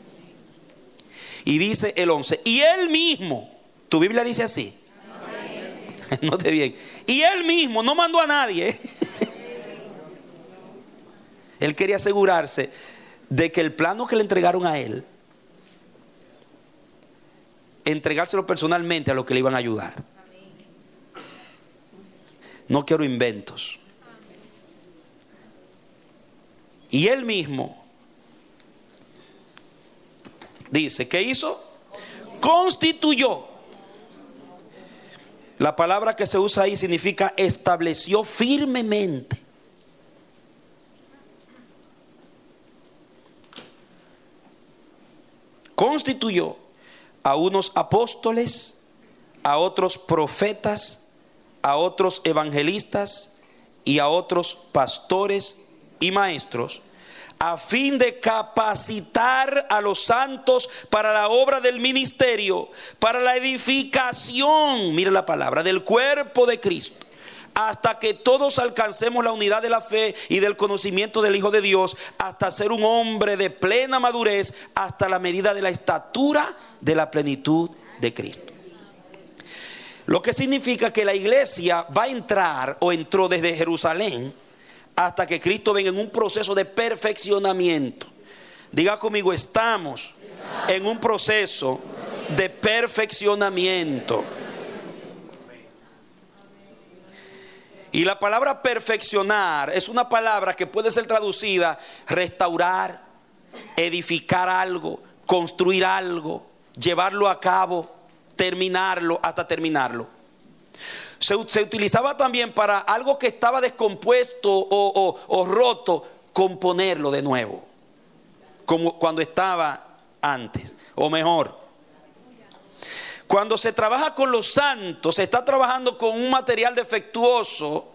Y dice el once, y él mismo, tu Biblia dice así. Note bien. Y él mismo no mandó a nadie, ¿eh? Él quería asegurarse de que el plano que le entregaron a él, entregárselo personalmente a los que le iban a ayudar. No quiero inventos. Y él mismo dice, ¿qué hizo? Constituyó. La palabra que se usa ahí significa estableció firmemente. Constituyó a unos apóstoles, a otros profetas, a otros evangelistas y a otros pastores y maestros, a fin de capacitar a los santos para la obra del ministerio, para la edificación, mire la palabra, del cuerpo de Cristo, hasta que todos alcancemos la unidad de la fe y del conocimiento del Hijo de Dios, hasta ser un hombre de plena madurez, hasta la medida de la estatura de la plenitud de Cristo. Lo que significa que la iglesia va a entrar o entró desde Jerusalén hasta que Cristo venga en un proceso de perfeccionamiento. Diga conmigo, estamos en un proceso de perfeccionamiento. Y la palabra perfeccionar es una palabra que puede ser traducida restaurar, edificar algo, construir algo, llevarlo a cabo, terminarlo, hasta terminarlo. Se, se utilizaba también para algo que estaba descompuesto o, o, o roto, componerlo de nuevo, como cuando estaba antes, o mejor. Cuando se trabaja con los santos, se está trabajando con un material defectuoso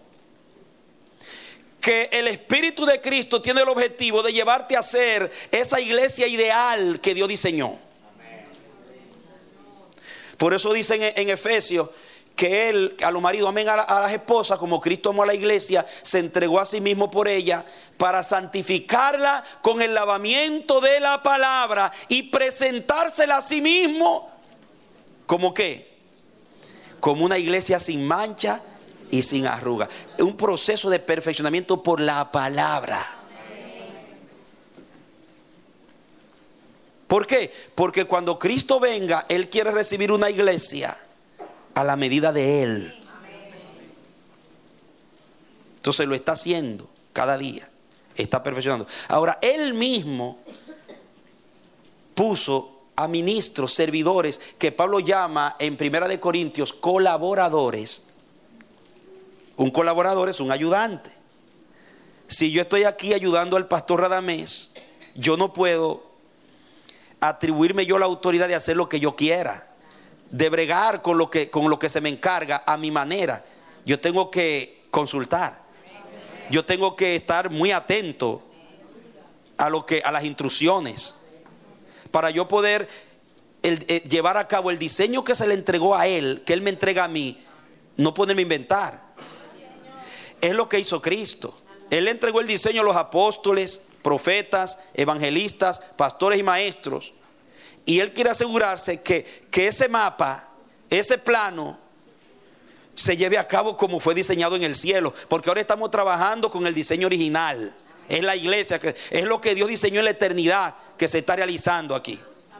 que el Espíritu de Cristo tiene el objetivo de llevarte a ser esa iglesia ideal que Dios diseñó. Por eso dicen en, en Efesios que Él, a los maridos amen a, la, a las esposas como Cristo amó a la iglesia, se entregó a sí mismo por ella para santificarla con el lavamiento de la palabra y presentársela a sí mismo. ¿Cómo qué? Como una iglesia sin mancha y sin arruga. Un proceso de perfeccionamiento por la palabra. ¿Por qué? Porque cuando Cristo venga, Él quiere recibir una iglesia a la medida de Él. Entonces lo está haciendo cada día. Está perfeccionando. Ahora, Él mismo puso a ministros, servidores, que Pablo llama en Primera de Corintios colaboradores. Un colaborador es un ayudante. Si yo estoy aquí ayudando al pastor Radamés, yo no puedo atribuirme yo la autoridad de hacer lo que yo quiera, de bregar con lo que, con lo que se me encarga a mi manera. Yo tengo que consultar. Yo tengo que estar muy atento a lo que, a las instrucciones, para yo poder el, el, llevar a cabo el diseño que se le entregó a él, que él me entrega a mí, no ponerme a inventar. Es lo que hizo Cristo. Él le entregó el diseño a los apóstoles, profetas, evangelistas, pastores y maestros. Y él quiere asegurarse que, que ese mapa, ese plano, se lleve a cabo como fue diseñado en el cielo. Porque ahora estamos trabajando con el diseño original. Es la iglesia, que es lo que Dios diseñó en la eternidad, que se está realizando aquí.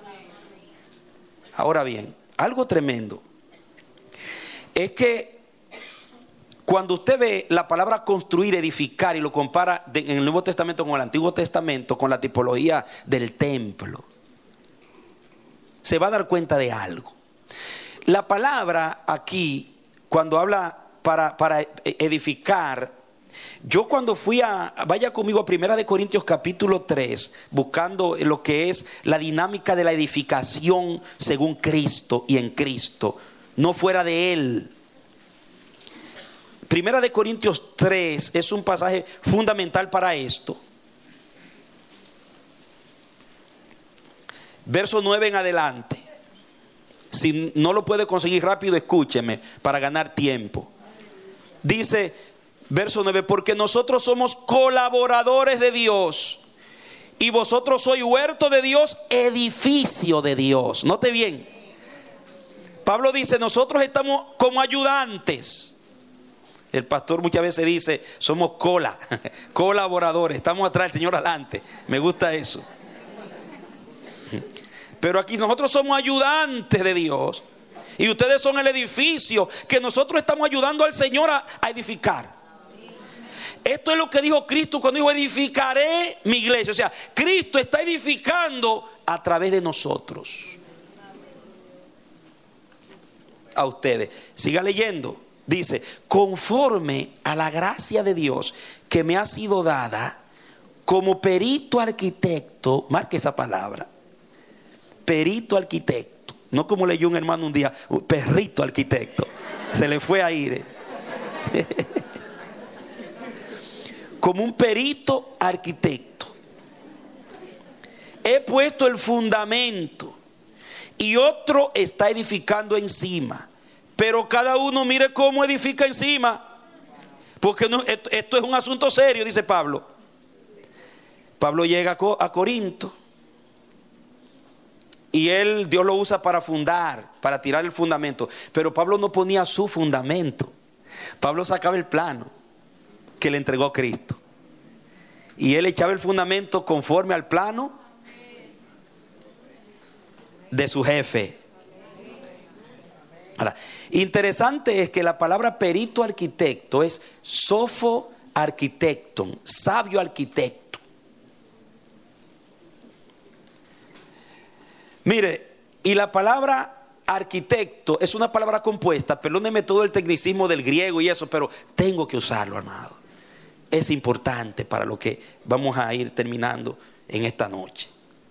Ahora bien, algo tremendo es que cuando usted ve la palabra construir, edificar, y lo compara de, en el Nuevo Testamento con el Antiguo Testamento, con la tipología del templo, se va a dar cuenta de algo. La palabra aquí cuando habla para, para edificar, yo cuando fui a, vaya conmigo a Primera de Corintios capítulo tres, buscando lo que es la dinámica de la edificación según Cristo y en Cristo, no fuera de Él. Primera de Corintios tres es un pasaje fundamental para esto. Verso nueve en adelante. Si no lo puede conseguir rápido, escúcheme para ganar tiempo. Dice, verso nueve, porque nosotros somos colaboradores de Dios y vosotros sois huerto de Dios, edificio de Dios. Note bien, Pablo dice, nosotros estamos como ayudantes. El pastor muchas veces dice, somos cola, colaboradores, estamos atrás, el Señor adelante. Me gusta eso. Pero aquí nosotros somos ayudantes de Dios y ustedes son el edificio que nosotros estamos ayudando al Señor a, a edificar. Esto es lo que dijo Cristo cuando dijo, edificaré mi iglesia. O sea, Cristo está edificando a través de nosotros a ustedes. Siga leyendo. Dice, conforme a la gracia de Dios que me ha sido dada como perito arquitecto, marque esa palabra, perito arquitecto, no como leyó un hermano un día, un perrito arquitecto, se le fue a ir. Como un perito arquitecto, he puesto el fundamento y otro está edificando encima. Pero cada uno mire cómo edifica encima. Porque no, esto, esto es un asunto serio, dice Pablo. Pablo llega a, a Corinto. Y él, Dios lo usa para fundar, para tirar el fundamento. Pero Pablo no ponía su fundamento. Pablo sacaba el plano que le entregó Cristo. Y él echaba el fundamento conforme al plano de su jefe. Ahora, interesante es que la palabra perito arquitecto es sofo arquitecton, sabio arquitecto. Mire, y la palabra arquitecto es una palabra compuesta, perdóneme todo el tecnicismo del griego y eso, pero tengo que usarlo, amado. Es importante para lo que vamos a ir terminando en esta noche.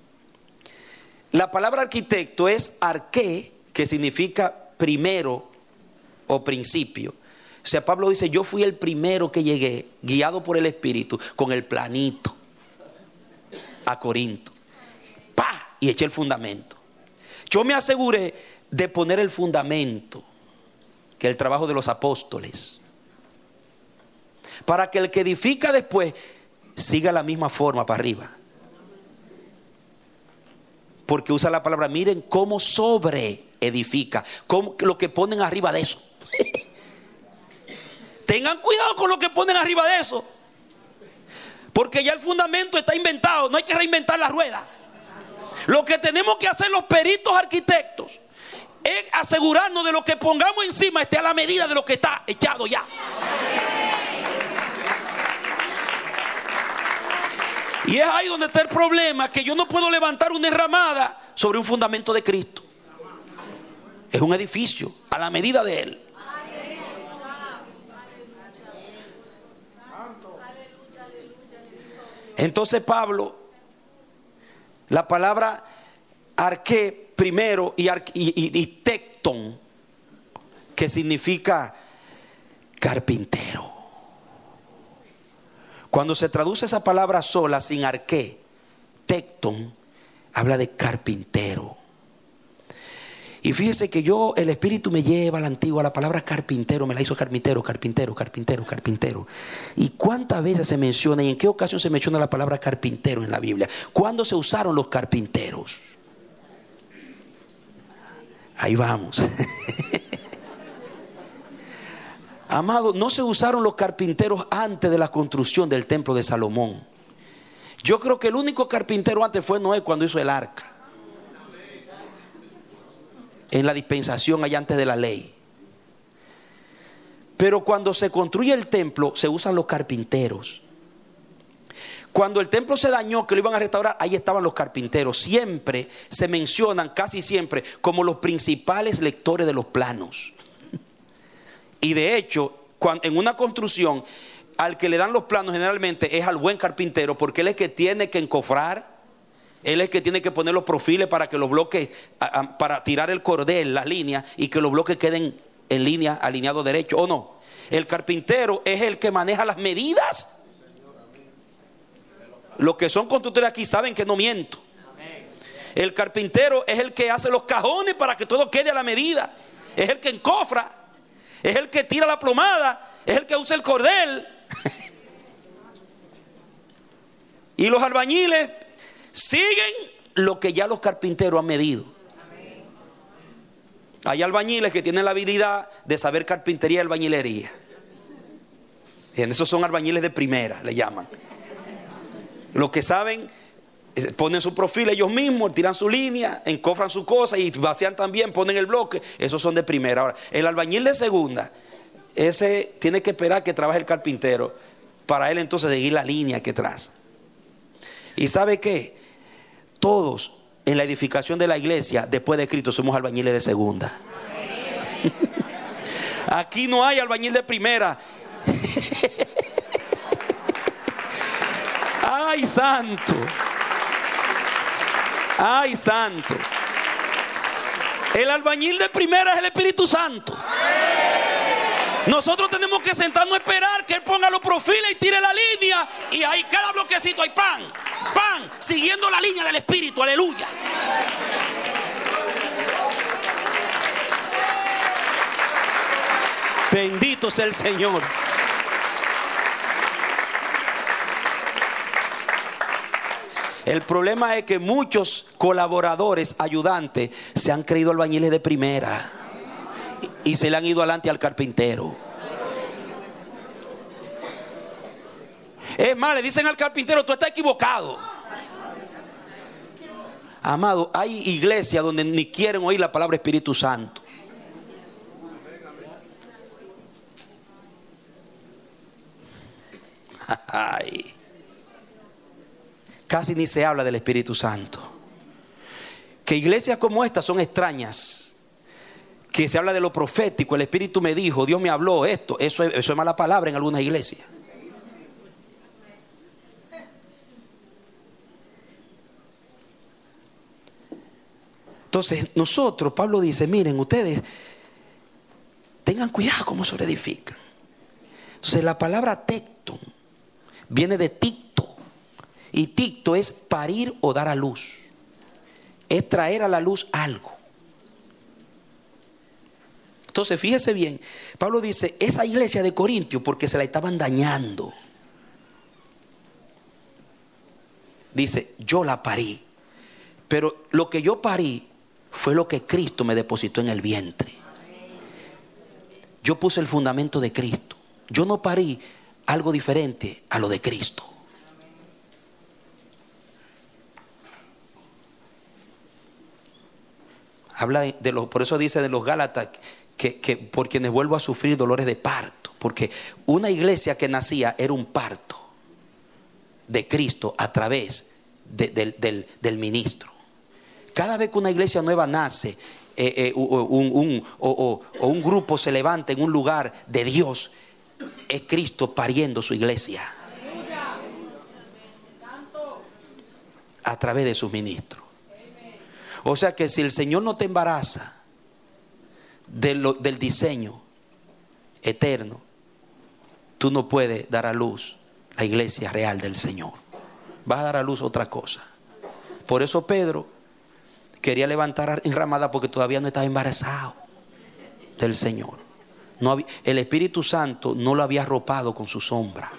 La palabra arquitecto es arqué, que significa primero o principio. O sea, Pablo dice, yo fui el primero que llegué, guiado por el Espíritu, con el planito a Corinto. ¡Pah! Y eché el fundamento. Yo me aseguré de poner el fundamento, que es el trabajo de los apóstoles, para que el que edifica después siga la misma forma para arriba. Porque usa la palabra, miren cómo sobre edifica, cómo, lo que ponen arriba de eso. Tengan cuidado con lo que ponen arriba de eso, porque ya el fundamento está inventado, no hay que reinventar la rueda. Lo que tenemos que hacer los peritos arquitectos es asegurarnos de lo que pongamos encima esté a la medida de lo que está echado ya. Y es ahí donde está el problema, que yo no puedo levantar una enramada sobre un fundamento de Cristo. Es un edificio a la medida de Él. Entonces Pablo, la palabra arqué primero y, ar, y, y, y tecton, que significa carpintero. Cuando se traduce esa palabra sola, sin arqué, tecton, habla de carpintero. Y fíjese que yo, el Espíritu me lleva a la antigua, la palabra carpintero me la hizo carpintero, carpintero, carpintero, carpintero. ¿Y cuántas veces se menciona y en qué ocasión se menciona la palabra carpintero en la Biblia? ¿Cuándo se usaron los carpinteros? Ahí vamos. Amado, no se usaron los carpinteros antes de la construcción del templo de Salomón. Yo creo que el único carpintero antes fue Noé cuando hizo el arca. En la dispensación allá antes de la ley. Pero cuando se construye el templo se usan los carpinteros. Cuando el templo se dañó, que lo iban a restaurar, ahí estaban los carpinteros. Siempre se mencionan, casi siempre, como los principales lectores de los planos. Y de hecho, cuando, en una construcción, al que le dan los planos generalmente es al buen carpintero, porque él es que tiene que encofrar, él es que tiene que poner los perfiles para que los bloques, a, a, para tirar el cordel, las líneas, y que los bloques queden en línea, alineados derecho, ¿o no? El carpintero es el que maneja las medidas. Los que son constructores aquí saben que no miento. El carpintero es el que hace los cajones para que todo quede a la medida. Es el que encofra, es el que tira la plomada, es el que usa el cordel. Y los albañiles siguen lo que ya los carpinteros han medido. Hay albañiles que tienen la habilidad de saber carpintería y albañilería. Y esos son albañiles de primera, le llaman. Los que saben, ponen su perfil ellos mismos, tiran su línea, encofran su cosa y vacían también, ponen el bloque. Esos son de primera. Ahora, el albañil de segunda, ese tiene que esperar que trabaje el carpintero para él entonces seguir la línea que traza. ¿Y sabe qué? Todos en la edificación de la iglesia después de Cristo somos albañiles de segunda. Aquí no hay albañil de primera. Ay, santo. Ay, santo. El albañil de primera es el Espíritu Santo. Nosotros tenemos que sentarnos a esperar que Él ponga los perfiles y tire la línea. Y ahí cada bloquecito hay pan, pan, siguiendo la línea del Espíritu, aleluya. Bendito sea el Señor. El problema es que muchos colaboradores, ayudantes, se han creído albañiles de primera y se le han ido adelante al carpintero. Es más, le dicen al carpintero: tú estás equivocado. Amado, hay iglesias donde ni quieren oír la palabra Espíritu Santo. Ay. Casi ni se habla del Espíritu Santo. Que iglesias como estas son extrañas. Que se habla de lo profético. El Espíritu me dijo, Dios me habló esto. Eso es, eso es mala palabra en algunas iglesias. Entonces nosotros, Pablo dice: miren, ustedes tengan cuidado cómo se edifican. Entonces la palabra tecton viene de ticto. Y ticto es parir o dar a luz. Es traer a la luz algo. Entonces fíjese bien, Pablo dice: esa iglesia de Corintios, porque se la estaban dañando, dice: yo la parí, pero lo que yo parí fue lo que Cristo me depositó en el vientre. Yo puse el fundamento de Cristo. Yo no parí algo diferente a lo de Cristo. Habla de, de los, por eso dice de los Gálatas que, que por quienes vuelvo a sufrir dolores de parto, porque una iglesia que nacía era un parto de Cristo a través de, del, del, del ministro. Cada vez que una iglesia nueva nace, eh, eh, un, un, o, o, o un grupo se levanta en un lugar de Dios, es Cristo pariendo su iglesia a través de sus ministros. O sea que si el Señor no te embaraza de lo, del diseño eterno, tú no puedes dar a luz la iglesia real del Señor. Vas a dar a luz otra cosa. Por eso Pedro quería levantar enramada, porque todavía no estaba embarazado del Señor. No había, el Espíritu Santo no lo había arropado con su sombra.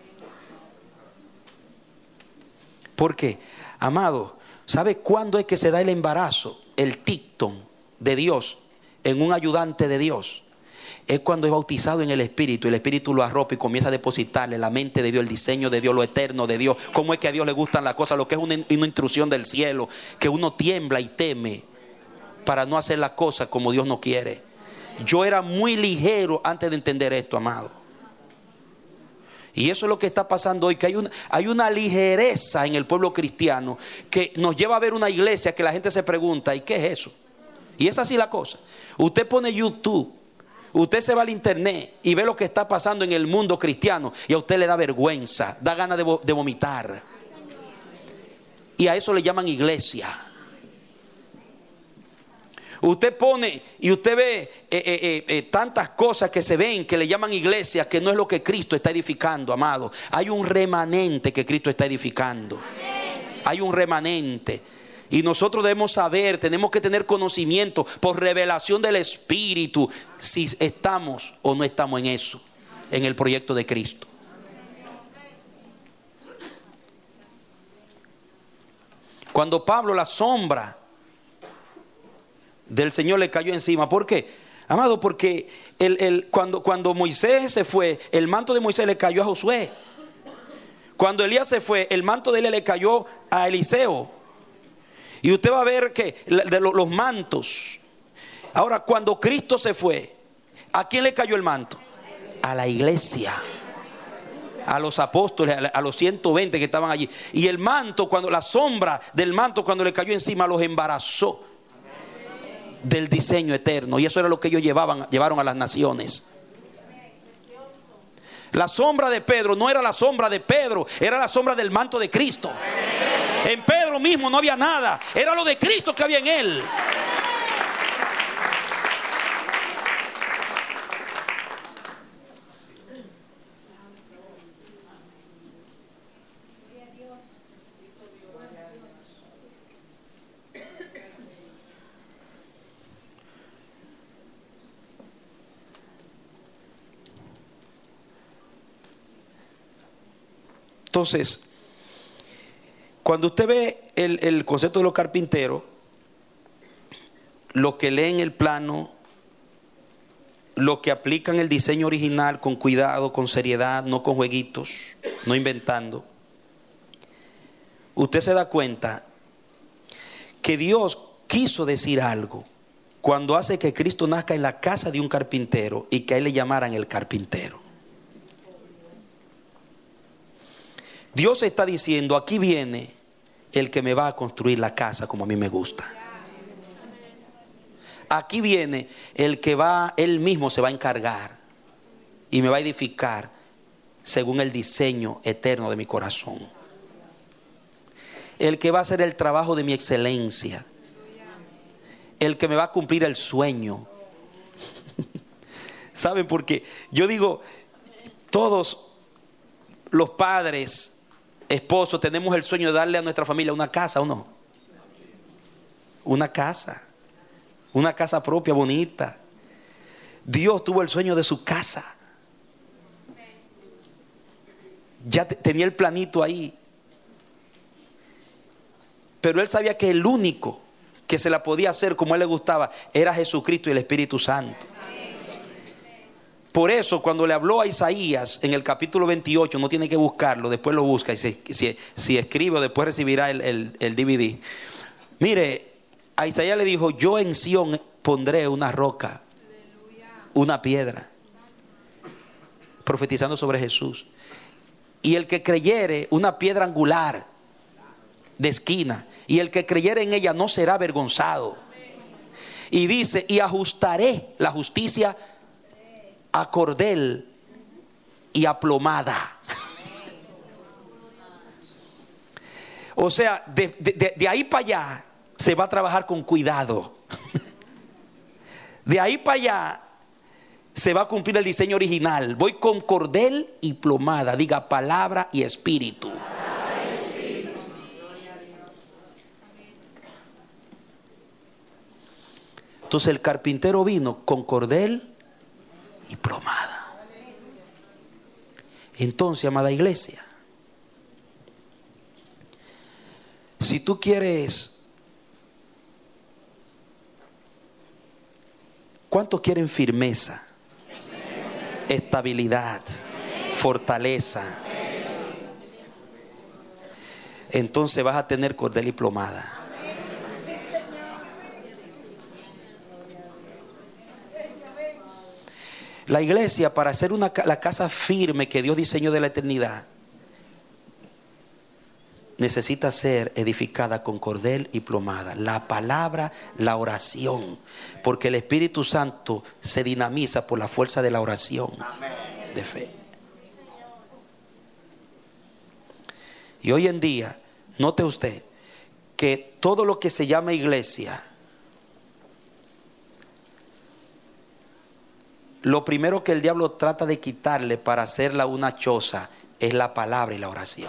¿Por qué? Amado, ¿sabe cuándo es que se da el embarazo, el ticton de Dios en un ayudante de Dios? Es cuando es bautizado en el Espíritu, y el Espíritu lo arropa y comienza a depositarle la mente de Dios, el diseño de Dios, lo eterno de Dios. Cómo es que a Dios le gustan las cosas, lo que es una, una intrusión del cielo, que uno tiembla y teme para no hacer las cosas como Dios no quiere. Yo era muy ligero antes de entender esto, amado. Y eso es lo que está pasando hoy, que hay una, hay una ligereza en el pueblo cristiano que nos lleva a ver una iglesia que la gente se pregunta: ¿y qué es eso? Y es así la cosa. Usted pone YouTube, Usted se va al internet y ve lo que está pasando en el mundo cristiano y a usted le da vergüenza, da ganas de, de vomitar. Y a eso le llaman iglesia. Usted pone y usted ve eh, eh, eh, tantas cosas que se ven que le llaman iglesia, que no es lo que Cristo está edificando, amado. Hay un remanente que Cristo está edificando. Hay un remanente. Y nosotros debemos saber, tenemos que tener conocimiento por revelación del Espíritu si estamos o no estamos en eso, en el proyecto de Cristo. Cuando Pablo, la sombra del Señor le cayó encima. ¿Por qué? Amado, porque el, el, cuando, cuando Moisés se fue, el manto de Moisés le cayó a Josué. Cuando Elías se fue, el manto de él le cayó a Eliseo. Y usted va a ver que de los mantos. Ahora, cuando Cristo se fue, ¿a quién le cayó el manto? A la iglesia, a los apóstoles, a los ciento veinte que estaban allí. Y el manto, cuando la sombra del manto, cuando le cayó encima, los embarazó del diseño eterno. Y eso era lo que ellos llevaban, llevaron a las naciones. La sombra de Pedro no era la sombra de Pedro, era la sombra del manto de Cristo. En Pedro mismo no había nada, era lo de Cristo que había en él. Entonces, cuando usted ve el, el concepto de los carpinteros, lo que leen el plano, lo que aplican el diseño original con cuidado, con seriedad, no con jueguitos, no inventando, usted se da cuenta que Dios quiso decir algo cuando hace que Cristo nazca en la casa de un carpintero y que a él le llamaran el carpintero. Dios está diciendo, aquí viene el que me va a construir la casa como a mí me gusta. Aquí viene el que va, él mismo se va a encargar y me va a edificar según el diseño eterno de mi corazón. El que va a hacer el trabajo de mi excelencia. El que me va a cumplir el sueño. ¿Saben? Porque yo digo, todos los padres, esposos, tenemos el sueño de darle a nuestra familia una casa, ¿o no? Una casa. Una casa propia, bonita. Dios tuvo el sueño de su casa. Ya tenía el planito ahí. Pero él sabía que el único que se la podía hacer como a él le gustaba era Jesucristo y el Espíritu Santo. Por eso cuando le habló a Isaías en el capítulo veintiocho, no tiene que buscarlo, después lo busca y si, si, si escribe después recibirá el, el, el D V D. Mire, a Isaías le dijo, yo en Sión pondré una roca, una piedra, profetizando sobre Jesús. Y el que creyere, una piedra angular de esquina, y el que creyere en ella no será avergonzado. Y dice, y ajustaré la justicia a cordel y a plomada. O sea, de, de, de ahí para allá se va a trabajar con cuidado. De ahí para allá se va a cumplir el diseño original. Voy con cordel y plomada. Diga palabra y espíritu. Entonces el carpintero vino con cordel y plomada. Entonces, amada iglesia, si tú quieres, ¿cuántos quieren firmeza, estabilidad, fortaleza? Entonces vas a tener cordel y plomada. La iglesia, para hacer una, la casa firme que Dios diseñó de la eternidad, necesita ser edificada con cordel y plomada. La palabra, la oración. Porque el Espíritu Santo se dinamiza por la fuerza de la oración. De fe. Y hoy en día, note usted que todo lo que se llama iglesia, lo primero que el diablo trata de quitarle para hacerla una choza es la palabra y la oración.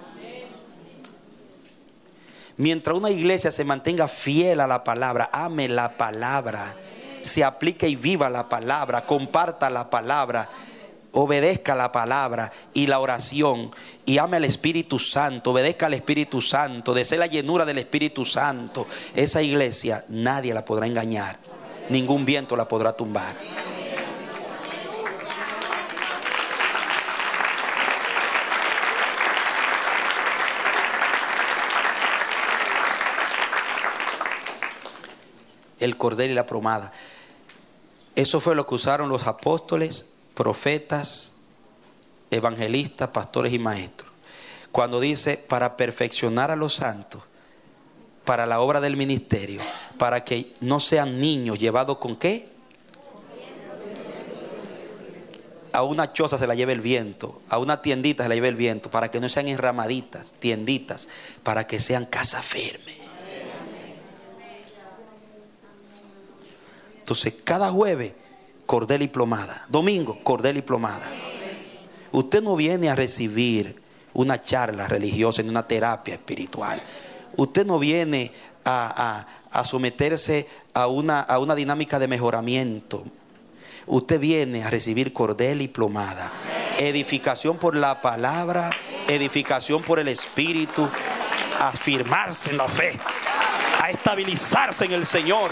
Mientras una iglesia se mantenga fiel a la palabra, ame la palabra, se aplique y viva la palabra, comparta la palabra, obedezca la palabra y la oración, y ame al Espíritu Santo, obedezca al Espíritu Santo, desee la llenura del Espíritu Santo, esa iglesia nadie la podrá engañar, ningún viento la podrá tumbar. El cordel y la plomada. Eso fue lo que usaron los apóstoles, profetas, evangelistas, pastores y maestros. Cuando dice para perfeccionar a los santos, para la obra del ministerio, para que no sean niños llevados con ¿qué? A una choza se la lleve el viento, a una tiendita se la lleve el viento, para que no sean enramaditas, tienditas, para que sean casa firme. Entonces, cada jueves, cordel y plomada. Domingo, cordel y plomada. Usted no viene a recibir una charla religiosa ni una terapia espiritual. Usted no viene a, a, a someterse a una, a una dinámica de mejoramiento. Usted viene a recibir cordel y plomada. Edificación por la palabra, edificación por el Espíritu, a afirmarse en la fe, a estabilizarse en el Señor.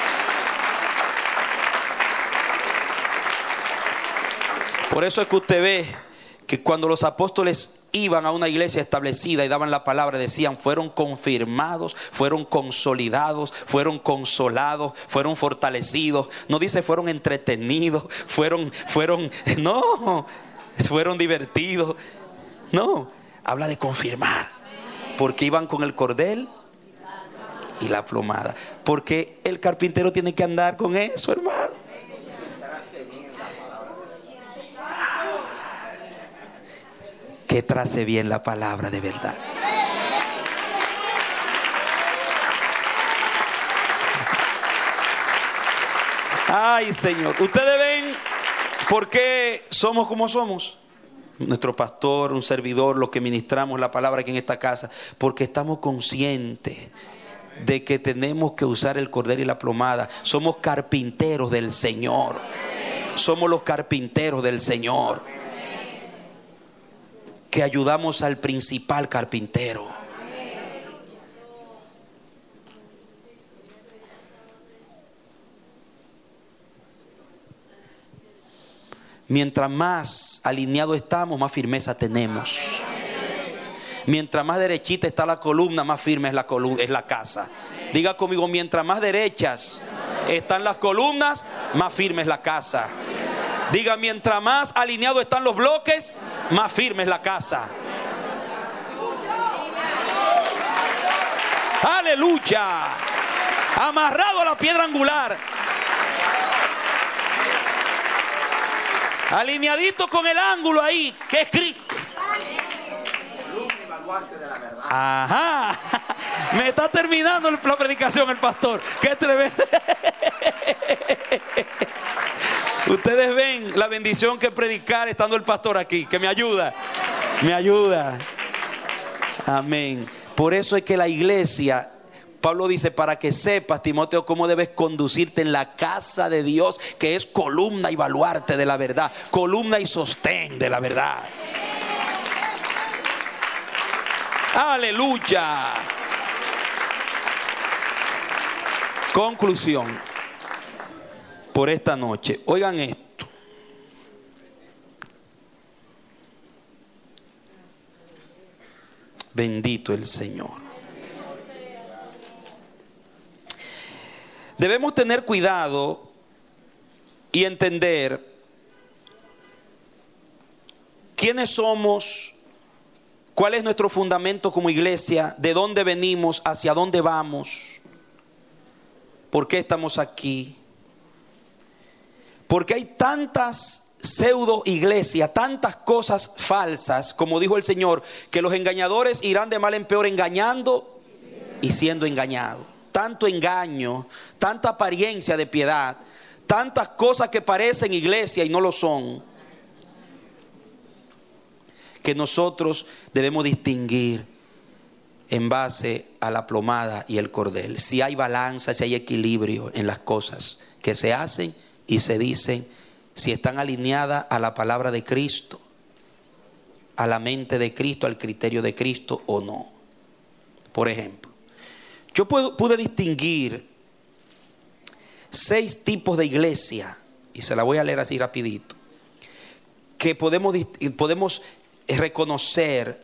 Por eso es que usted ve que cuando los apóstoles iban a una iglesia establecida y daban la palabra, decían, fueron confirmados, fueron consolidados, fueron consolados, fueron fortalecidos. No dice fueron entretenidos, fueron, fueron, no, fueron divertidos. No, habla de confirmar. Porque iban con el cordel y la plomada. Porque el carpintero tiene que andar con eso, hermano. Que trace bien la palabra de verdad. Ay, Señor, ustedes ven por qué somos como somos. Nuestro pastor, un servidor, los que ministramos la palabra aquí en esta casa, porque estamos conscientes de que tenemos que usar el cordel y la plomada. Somos carpinteros del Señor. Somos los carpinteros del Señor, que ayudamos al principal carpintero. Mientras más alineados estamos, más firmeza tenemos. Mientras más derechita está la columna, más firme es la columna, es la casa. Diga conmigo, mientras más derechas están las columnas, más firme es la casa. Diga, mientras más alineados están los bloques, más firme es la casa. Aleluya. Amarrado a la piedra angular, alineadito con el ángulo ahí, que es Cristo. Ajá. Me está terminando la predicación el pastor. Qué tremendo. Ustedes ven la bendición que predicar estando el pastor aquí, que me ayuda, me ayuda. Amén. Por eso es que la iglesia, Pablo dice, para que sepas, Timoteo, cómo debes conducirte en la casa de Dios, que es columna y baluarte de la verdad, columna y sostén de la verdad. Aleluya. Conclusión por esta noche. Oigan esto. Bendito el Señor. Debemos tener cuidado y entender quiénes somos ¿Cuál es nuestro fundamento como iglesia? ¿De dónde venimos? ¿Hacia dónde vamos? ¿Por qué estamos aquí? Porque hay tantas pseudo iglesias, tantas cosas falsas, como dijo el Señor, que los engañadores irán de mal en peor, engañando y siendo engañados. Tanto engaño, tanta apariencia de piedad, tantas cosas que parecen iglesia y no lo son, que nosotros debemos distinguir en base a la plomada y el cordel. Si hay balanza, si hay equilibrio en las cosas que se hacen y se dicen, si están alineadas a la palabra de Cristo, a la mente de Cristo, al criterio de Cristo o no. Por ejemplo, yo puedo, pude distinguir seis tipos de iglesia, y se la voy a leer así rapidito, que podemos, podemos reconocer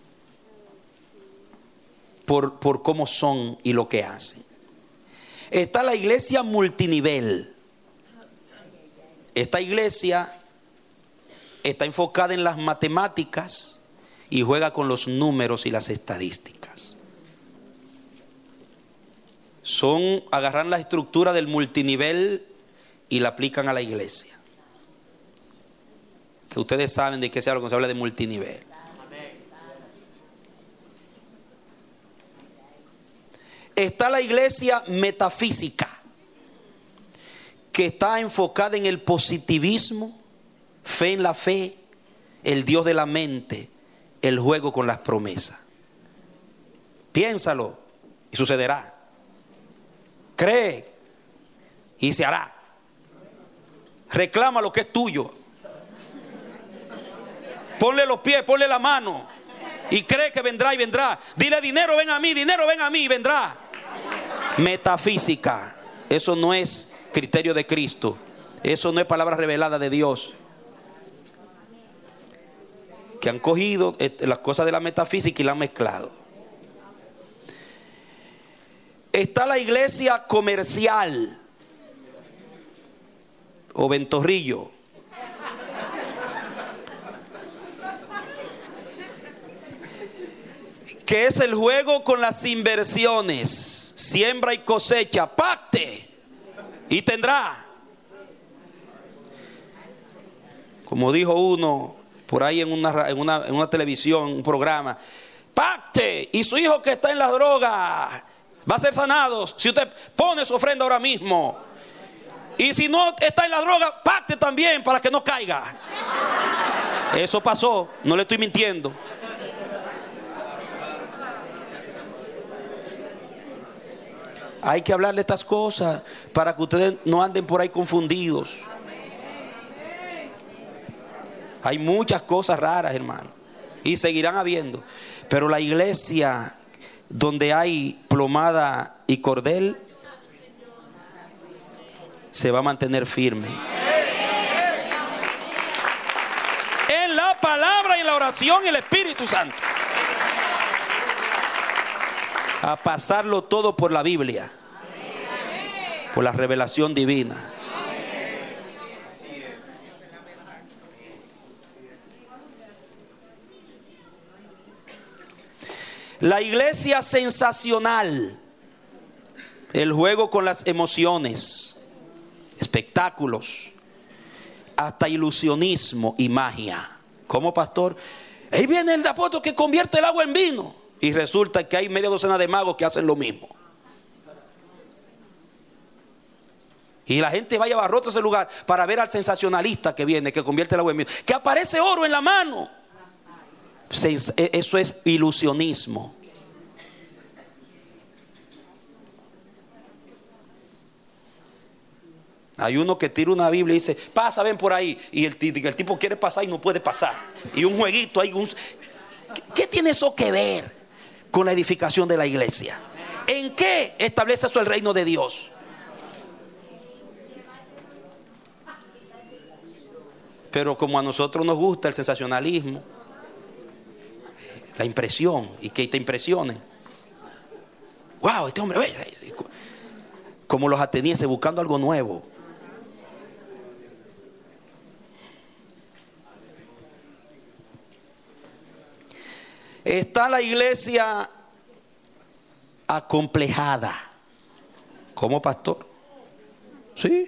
por, por cómo son y lo que hacen. Está la iglesia multinivel. Esta iglesia está enfocada en las matemáticas y juega con los números y las estadísticas. Son, agarran la estructura del multinivel y la aplican a la iglesia. Que ustedes saben de qué se habla cuando se habla de multinivel. Está la iglesia metafísica, que está enfocada en el positivismo, fe en la fe, el Dios de la mente, el juego con las promesas. Piénsalo y sucederá. Cree y se hará. Reclama lo que es tuyo. Ponle los pies, ponle la mano y cree que vendrá y vendrá. Dile: dinero ven a mí, dinero ven a mí y vendrá. Metafísica. Eso no es criterio de Cristo. Eso no es palabra revelada de Dios. Que han cogido las cosas de la metafísica y la han mezclado. Está la iglesia comercial o ventorrillo, que es el juego con las inversiones. Siembra y cosecha, pacte y tendrá. Como dijo uno por ahí en una, en una, en una televisión, un programa: pacte y su hijo que está en la droga va a ser sanado si usted pone su ofrenda ahora mismo. Y si no está en la droga, pacte también para que no caiga. Eso pasó, no le estoy mintiendo. Hay que hablarle estas cosas para que ustedes no anden por ahí confundidos. Hay muchas cosas raras, hermano, y seguirán habiendo. Pero la iglesia donde hay plomada y cordel se va a mantener firme en la palabra y en la oración y el Espíritu Santo. A pasarlo todo por la Biblia, por la revelación divina. La iglesia sensacional, el juego con las emociones, espectáculos, hasta ilusionismo y magia. ¿Cómo, pastor? Ahí viene el apóstol que convierte el agua en vino. Y resulta que hay media docena de magos que hacen lo mismo. Y la gente vaya a abarrotar ese lugar para ver al sensacionalista que viene, que convierte el agua en vino, que aparece oro en la mano. Eso es ilusionismo. Hay uno que tira una Biblia y dice: pasa, ven por ahí. Y el, el tipo quiere pasar y no puede pasar. Y un jueguito hay un... ¿Qué tiene eso que ver con la edificación de la iglesia? ¿En qué establece eso el reino de Dios? Pero como a nosotros nos gusta el sensacionalismo, la impresión, y que te impresionen. Wow, este hombre, como los atenienses buscando algo nuevo. Está la iglesia acomplejada. ¿Cómo, pastor? Sí.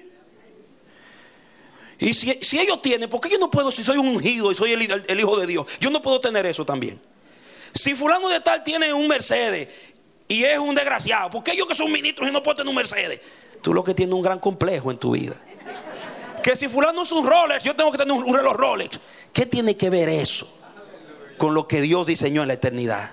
Y si, si ellos tienen, ¿por qué yo no puedo? Si soy un ungido y soy el, el, el hijo de Dios, yo no puedo tener eso también. Si fulano de tal tiene un Mercedes y es un desgraciado, ¿por qué yo que soy un ministro y no puedo tener un Mercedes? Tú lo que tienes un gran complejo en tu vida. Que si fulano es un Rolex, yo tengo que tener un, un reloj Rolex. ¿Qué tiene que ver eso con lo que Dios diseñó en la eternidad?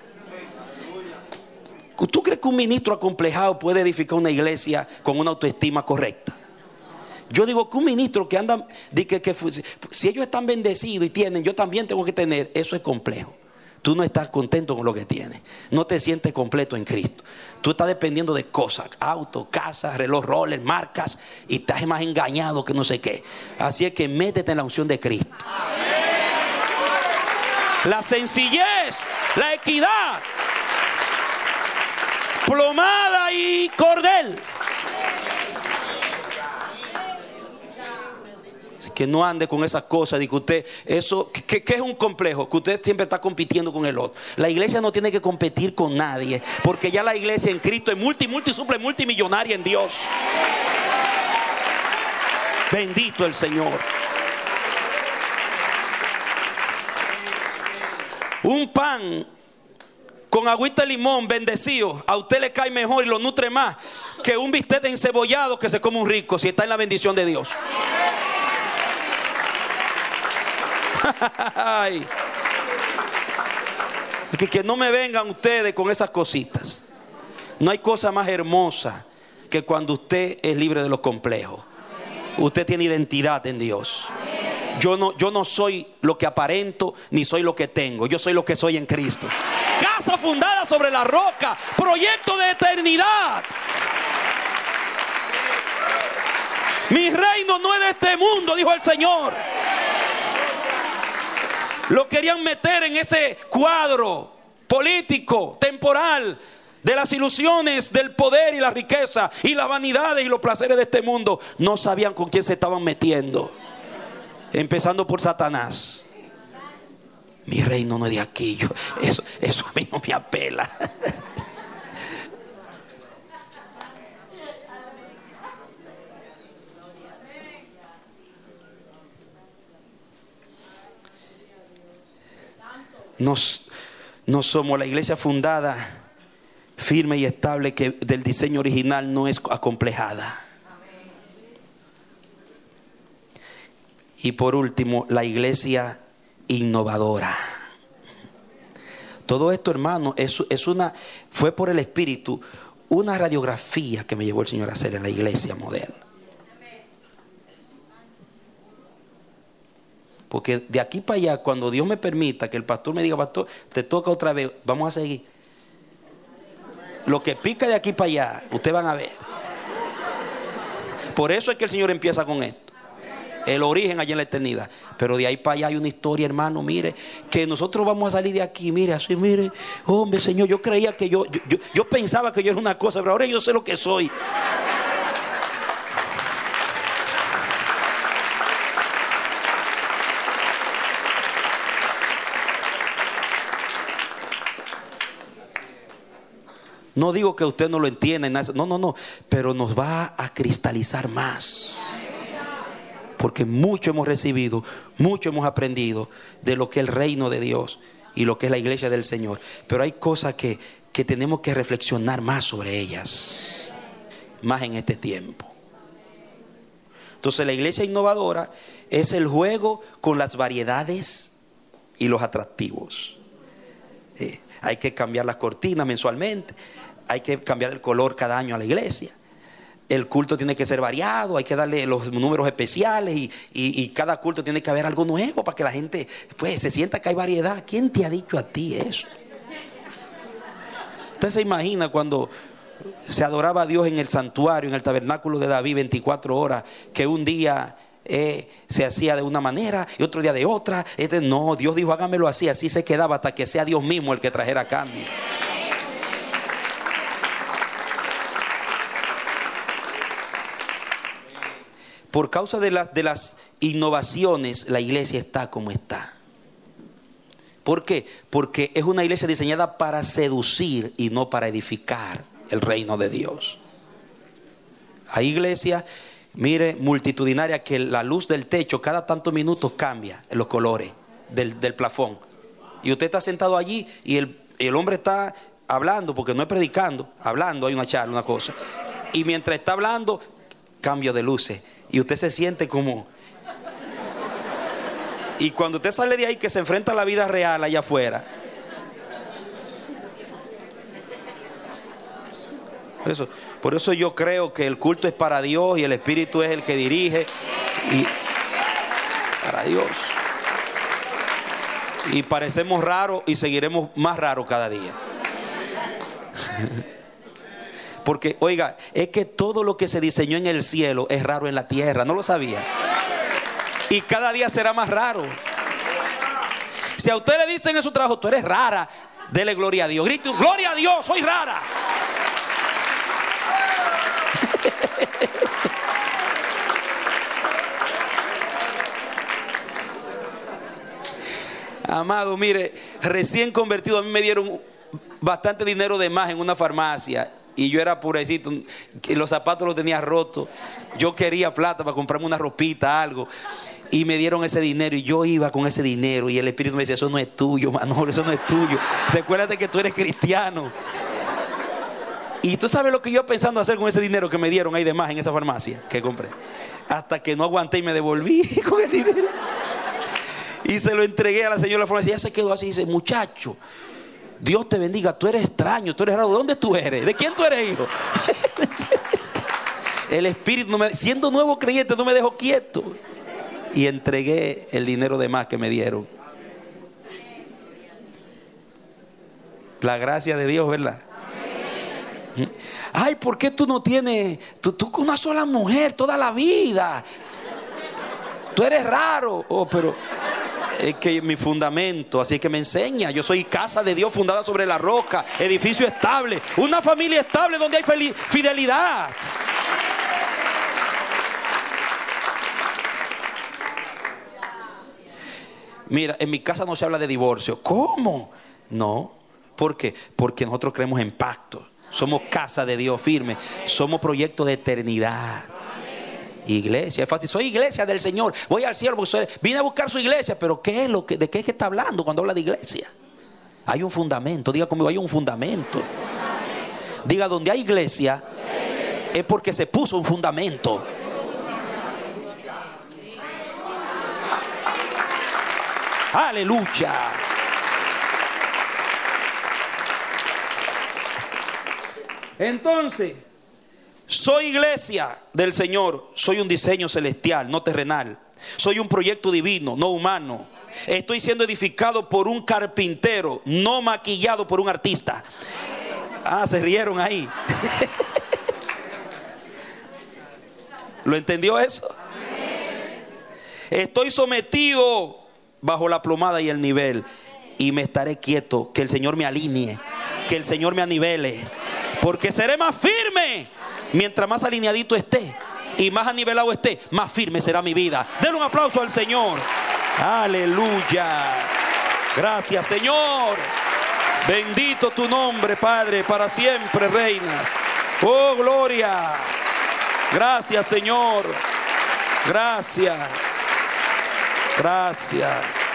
¿Tú crees que un ministro acomplejado puede edificar una iglesia con una autoestima correcta? Yo digo que un ministro que anda, de que, que, si ellos están bendecidos y tienen, yo también tengo que tener, eso es complejo. Tú no estás contento con lo que tienes. No te sientes completo en Cristo. Tú estás dependiendo de cosas, auto, casa, reloj, roller, marcas, y estás más engañado que no sé qué. Así es que métete en la unción de Cristo. La sencillez, la equidad, plomada y cordel. Que no ande con esas cosas de que usted, eso, que, que es un complejo, que usted siempre está compitiendo con el otro. La iglesia no tiene que competir con nadie, porque ya la iglesia en Cristo es multi, multi, suple, multimillonaria en Dios. Bendito el Señor. Un pan con agüita de limón bendecido, a usted le cae mejor y lo nutre más que un bistec encebollado que se come un rico, si está en la bendición de Dios. Ay. Que, que no me vengan ustedes con esas cositas. No hay cosa más hermosa que cuando usted es libre de los complejos. Usted tiene identidad en Dios. Yo no, yo no soy lo que aparento, ni soy lo que tengo. Yo soy lo que soy en Cristo. Casa fundada sobre la roca, proyecto de eternidad. Mi reino no es de este mundo, dijo el Señor. Lo querían meter en ese cuadro político, temporal, de las ilusiones del poder y la riqueza y las vanidades y los placeres de este mundo. No sabían con quién se estaban metiendo, empezando por Satanás. Mi reino no es de aquí. Yo, eso, eso a mí no me apela. Nos, no somos la iglesia fundada, firme y estable, que del diseño original no es acomplejada. Y por último, la iglesia innovadora. Todo esto, hermano, es, es una, fue por el Espíritu, una radiografía que me llevó el Señor a hacer en la iglesia moderna. Porque de aquí para allá, cuando Dios me permita que el pastor me diga, pastor, te toca otra vez, vamos a seguir. Lo que pica de aquí para allá, ustedes van a ver. Por eso es que el Señor empieza con esto. El origen allá en la eternidad. Pero de ahí para allá hay una historia, hermano, mire, que nosotros vamos a salir de aquí, mire, así, mire, hombre, Señor, yo creía que yo, yo, yo, yo pensaba que yo era una cosa, pero ahora yo sé lo que soy. No digo que usted no lo entienda, no, no, no, pero nos va a cristalizar más. Porque mucho hemos recibido, mucho hemos aprendido de lo que es el reino de Dios y lo que es la iglesia del Señor. Pero hay cosas que, que tenemos que reflexionar más sobre ellas, más en este tiempo. Entonces la iglesia innovadora es el juego con las variedades y los atractivos. Eh, hay que cambiar las cortinas mensualmente, hay que cambiar el color cada año a la iglesia. El culto tiene que ser variado, hay que darle los números especiales y, y, y cada culto tiene que haber algo nuevo para que la gente pues, se sienta que hay variedad. ¿Quién te ha dicho a ti eso? Usted se imagina cuando se adoraba a Dios en el santuario, en el tabernáculo de David, veinticuatro horas, que un día eh, se hacía de una manera y otro día de otra. Este, no, Dios dijo hágamelo así, así se quedaba hasta que sea Dios mismo el que trajera cambio. Por causa de, la, de las innovaciones, la iglesia está como está. ¿Por qué? Porque es una iglesia diseñada para seducir y no para edificar el reino de Dios. Hay iglesias, mire, multitudinarias, que la luz del techo cada tantos minutos cambia en los colores del, del plafón. Y usted está sentado allí y el, el hombre está hablando, porque no es predicando, hablando, hay una charla, una cosa. Y mientras está hablando, cambio de luces. Y usted se siente como... Y cuando usted sale de ahí, que se enfrenta a la vida real allá afuera. Por eso, por eso yo creo que el culto es para Dios y el Espíritu es el que dirige. Y para Dios. Y parecemos raros y seguiremos más raros cada día. Porque, oiga, es que todo lo que se diseñó en el cielo es raro en la tierra. ¿No lo sabía? Y cada día será más raro. Si a usted le dicen en su trabajo, tú eres rara, dele gloria a Dios. Grite, gloria a Dios, soy rara. Amado, mire, recién convertido, a mí me dieron bastante dinero de más en una farmacia. Y yo era pobrecito, los zapatos los tenía rotos. Yo quería plata para comprarme una ropita, algo. Y me dieron ese dinero y yo iba con ese dinero. Y el Espíritu me decía, eso no es tuyo, Manolo, eso no es tuyo. Recuérdate que tú eres cristiano. Y tú sabes lo que yo pensando hacer con ese dinero que me dieron ahí de más en esa farmacia que compré. Hasta que no aguanté y me devolví con el dinero. Y se lo entregué a la señora de la farmacia. Ella se quedó así y dice, muchacho, Dios te bendiga, tú eres extraño, tú eres raro. ¿De dónde tú eres? ¿De quién tú eres hijo? El Espíritu, no me, siendo nuevo creyente, no me dejó quieto. Y entregué el dinero de más que me dieron. La gracia de Dios, ¿verdad? Ay, ¿por qué tú no tienes, tú, tú con una sola mujer toda la vida? Tú eres raro. Oh, pero es que mi fundamento, así que me enseña. Yo soy casa de Dios fundada sobre la roca, edificio estable, una familia estable donde hay fidelidad. Mira, en mi casa no se habla de divorcio. ¿Cómo? No. ¿Por qué? Porque nosotros creemos en pacto. Somos casa de Dios firme. Somos proyecto de eternidad. Iglesia, es fácil. Soy iglesia del Señor. Voy al cielo porque soy... vine a buscar su iglesia. Pero ¿qué es lo que, ¿de qué es que está hablando cuando habla de iglesia? Hay un fundamento. Diga conmigo, hay un fundamento. Diga, donde hay iglesia es porque se puso un fundamento. Aleluya. Entonces, soy iglesia del Señor. Soy un diseño celestial, no terrenal. Soy un proyecto divino, no humano. Estoy siendo edificado por un carpintero, no maquillado por un artista. Ah, se rieron ahí. ¿Lo entendió eso? Estoy sometido bajo la plomada y el nivel. Y me estaré quieto, que el Señor me alinee, que el Señor me anivele. Porque seré más firme. Mientras más alineadito esté y más anivelado esté, más firme será mi vida. Denle un aplauso al Señor. Aleluya. Gracias, Señor. Bendito tu nombre, Padre, para siempre reinas. Oh, gloria. Gracias, Señor. Gracias. Gracias.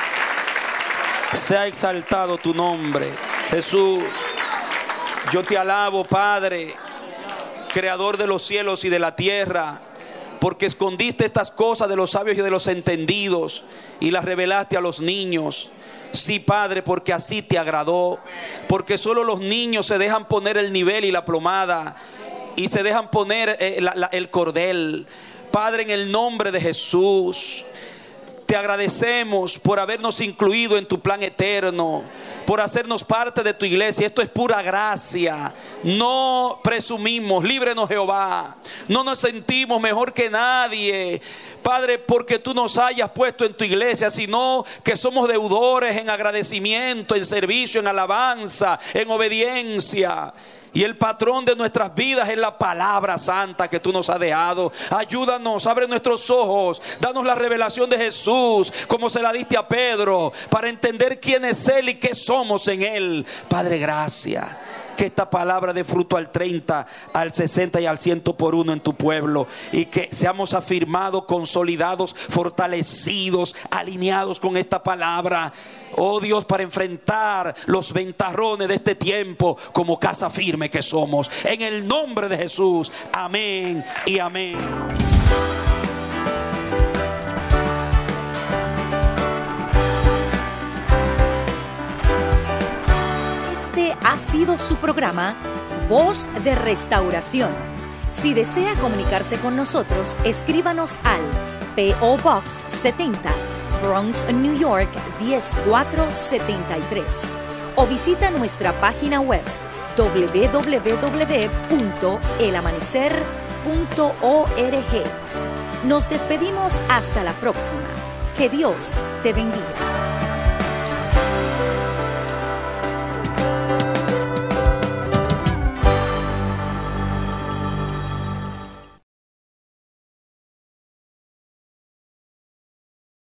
Sea exaltado tu nombre, Jesús. Yo te alabo, Padre, creador de los cielos y de la tierra, porque escondiste estas cosas de los sabios y de los entendidos y las revelaste a los niños. Sí, Padre, porque así te agradó, porque solo los niños se dejan poner el nivel y la plomada y se dejan poner eh, la, la, el cordel. Padre, en el nombre de Jesús, te agradecemos por habernos incluido en tu plan eterno, por hacernos parte de tu iglesia. Esto es pura gracia. No presumimos, líbrenos Jehová. No nos sentimos mejor que nadie, Padre, porque tú nos hayas puesto en tu iglesia, sino que somos deudores en agradecimiento, en servicio, en alabanza, en obediencia. Y el patrón de nuestras vidas es la palabra santa que tú nos has dejado. Ayúdanos, abre nuestros ojos, danos la revelación de Jesús, como se la diste a Pedro, para entender quién es Él y qué somos en Él. Padre, gracias. Que esta palabra dé fruto al treinta, al sesenta y al ciento por uno en tu pueblo. Y que seamos afirmados, consolidados, fortalecidos, alineados con esta palabra. Oh Dios, para enfrentar los ventarrones de este tiempo como casa firme que somos. En el nombre de Jesús. Amén y amén. Este ha sido su programa Voz de Restauración. Si desea comunicarse con nosotros, escríbanos al P O Box setenta, Bronx, New York diez mil cuatrocientos setenta y tres, o visita nuestra página web doble u doble u doble u punto el amanecer punto org. Nos despedimos hasta la próxima. Que Dios te bendiga.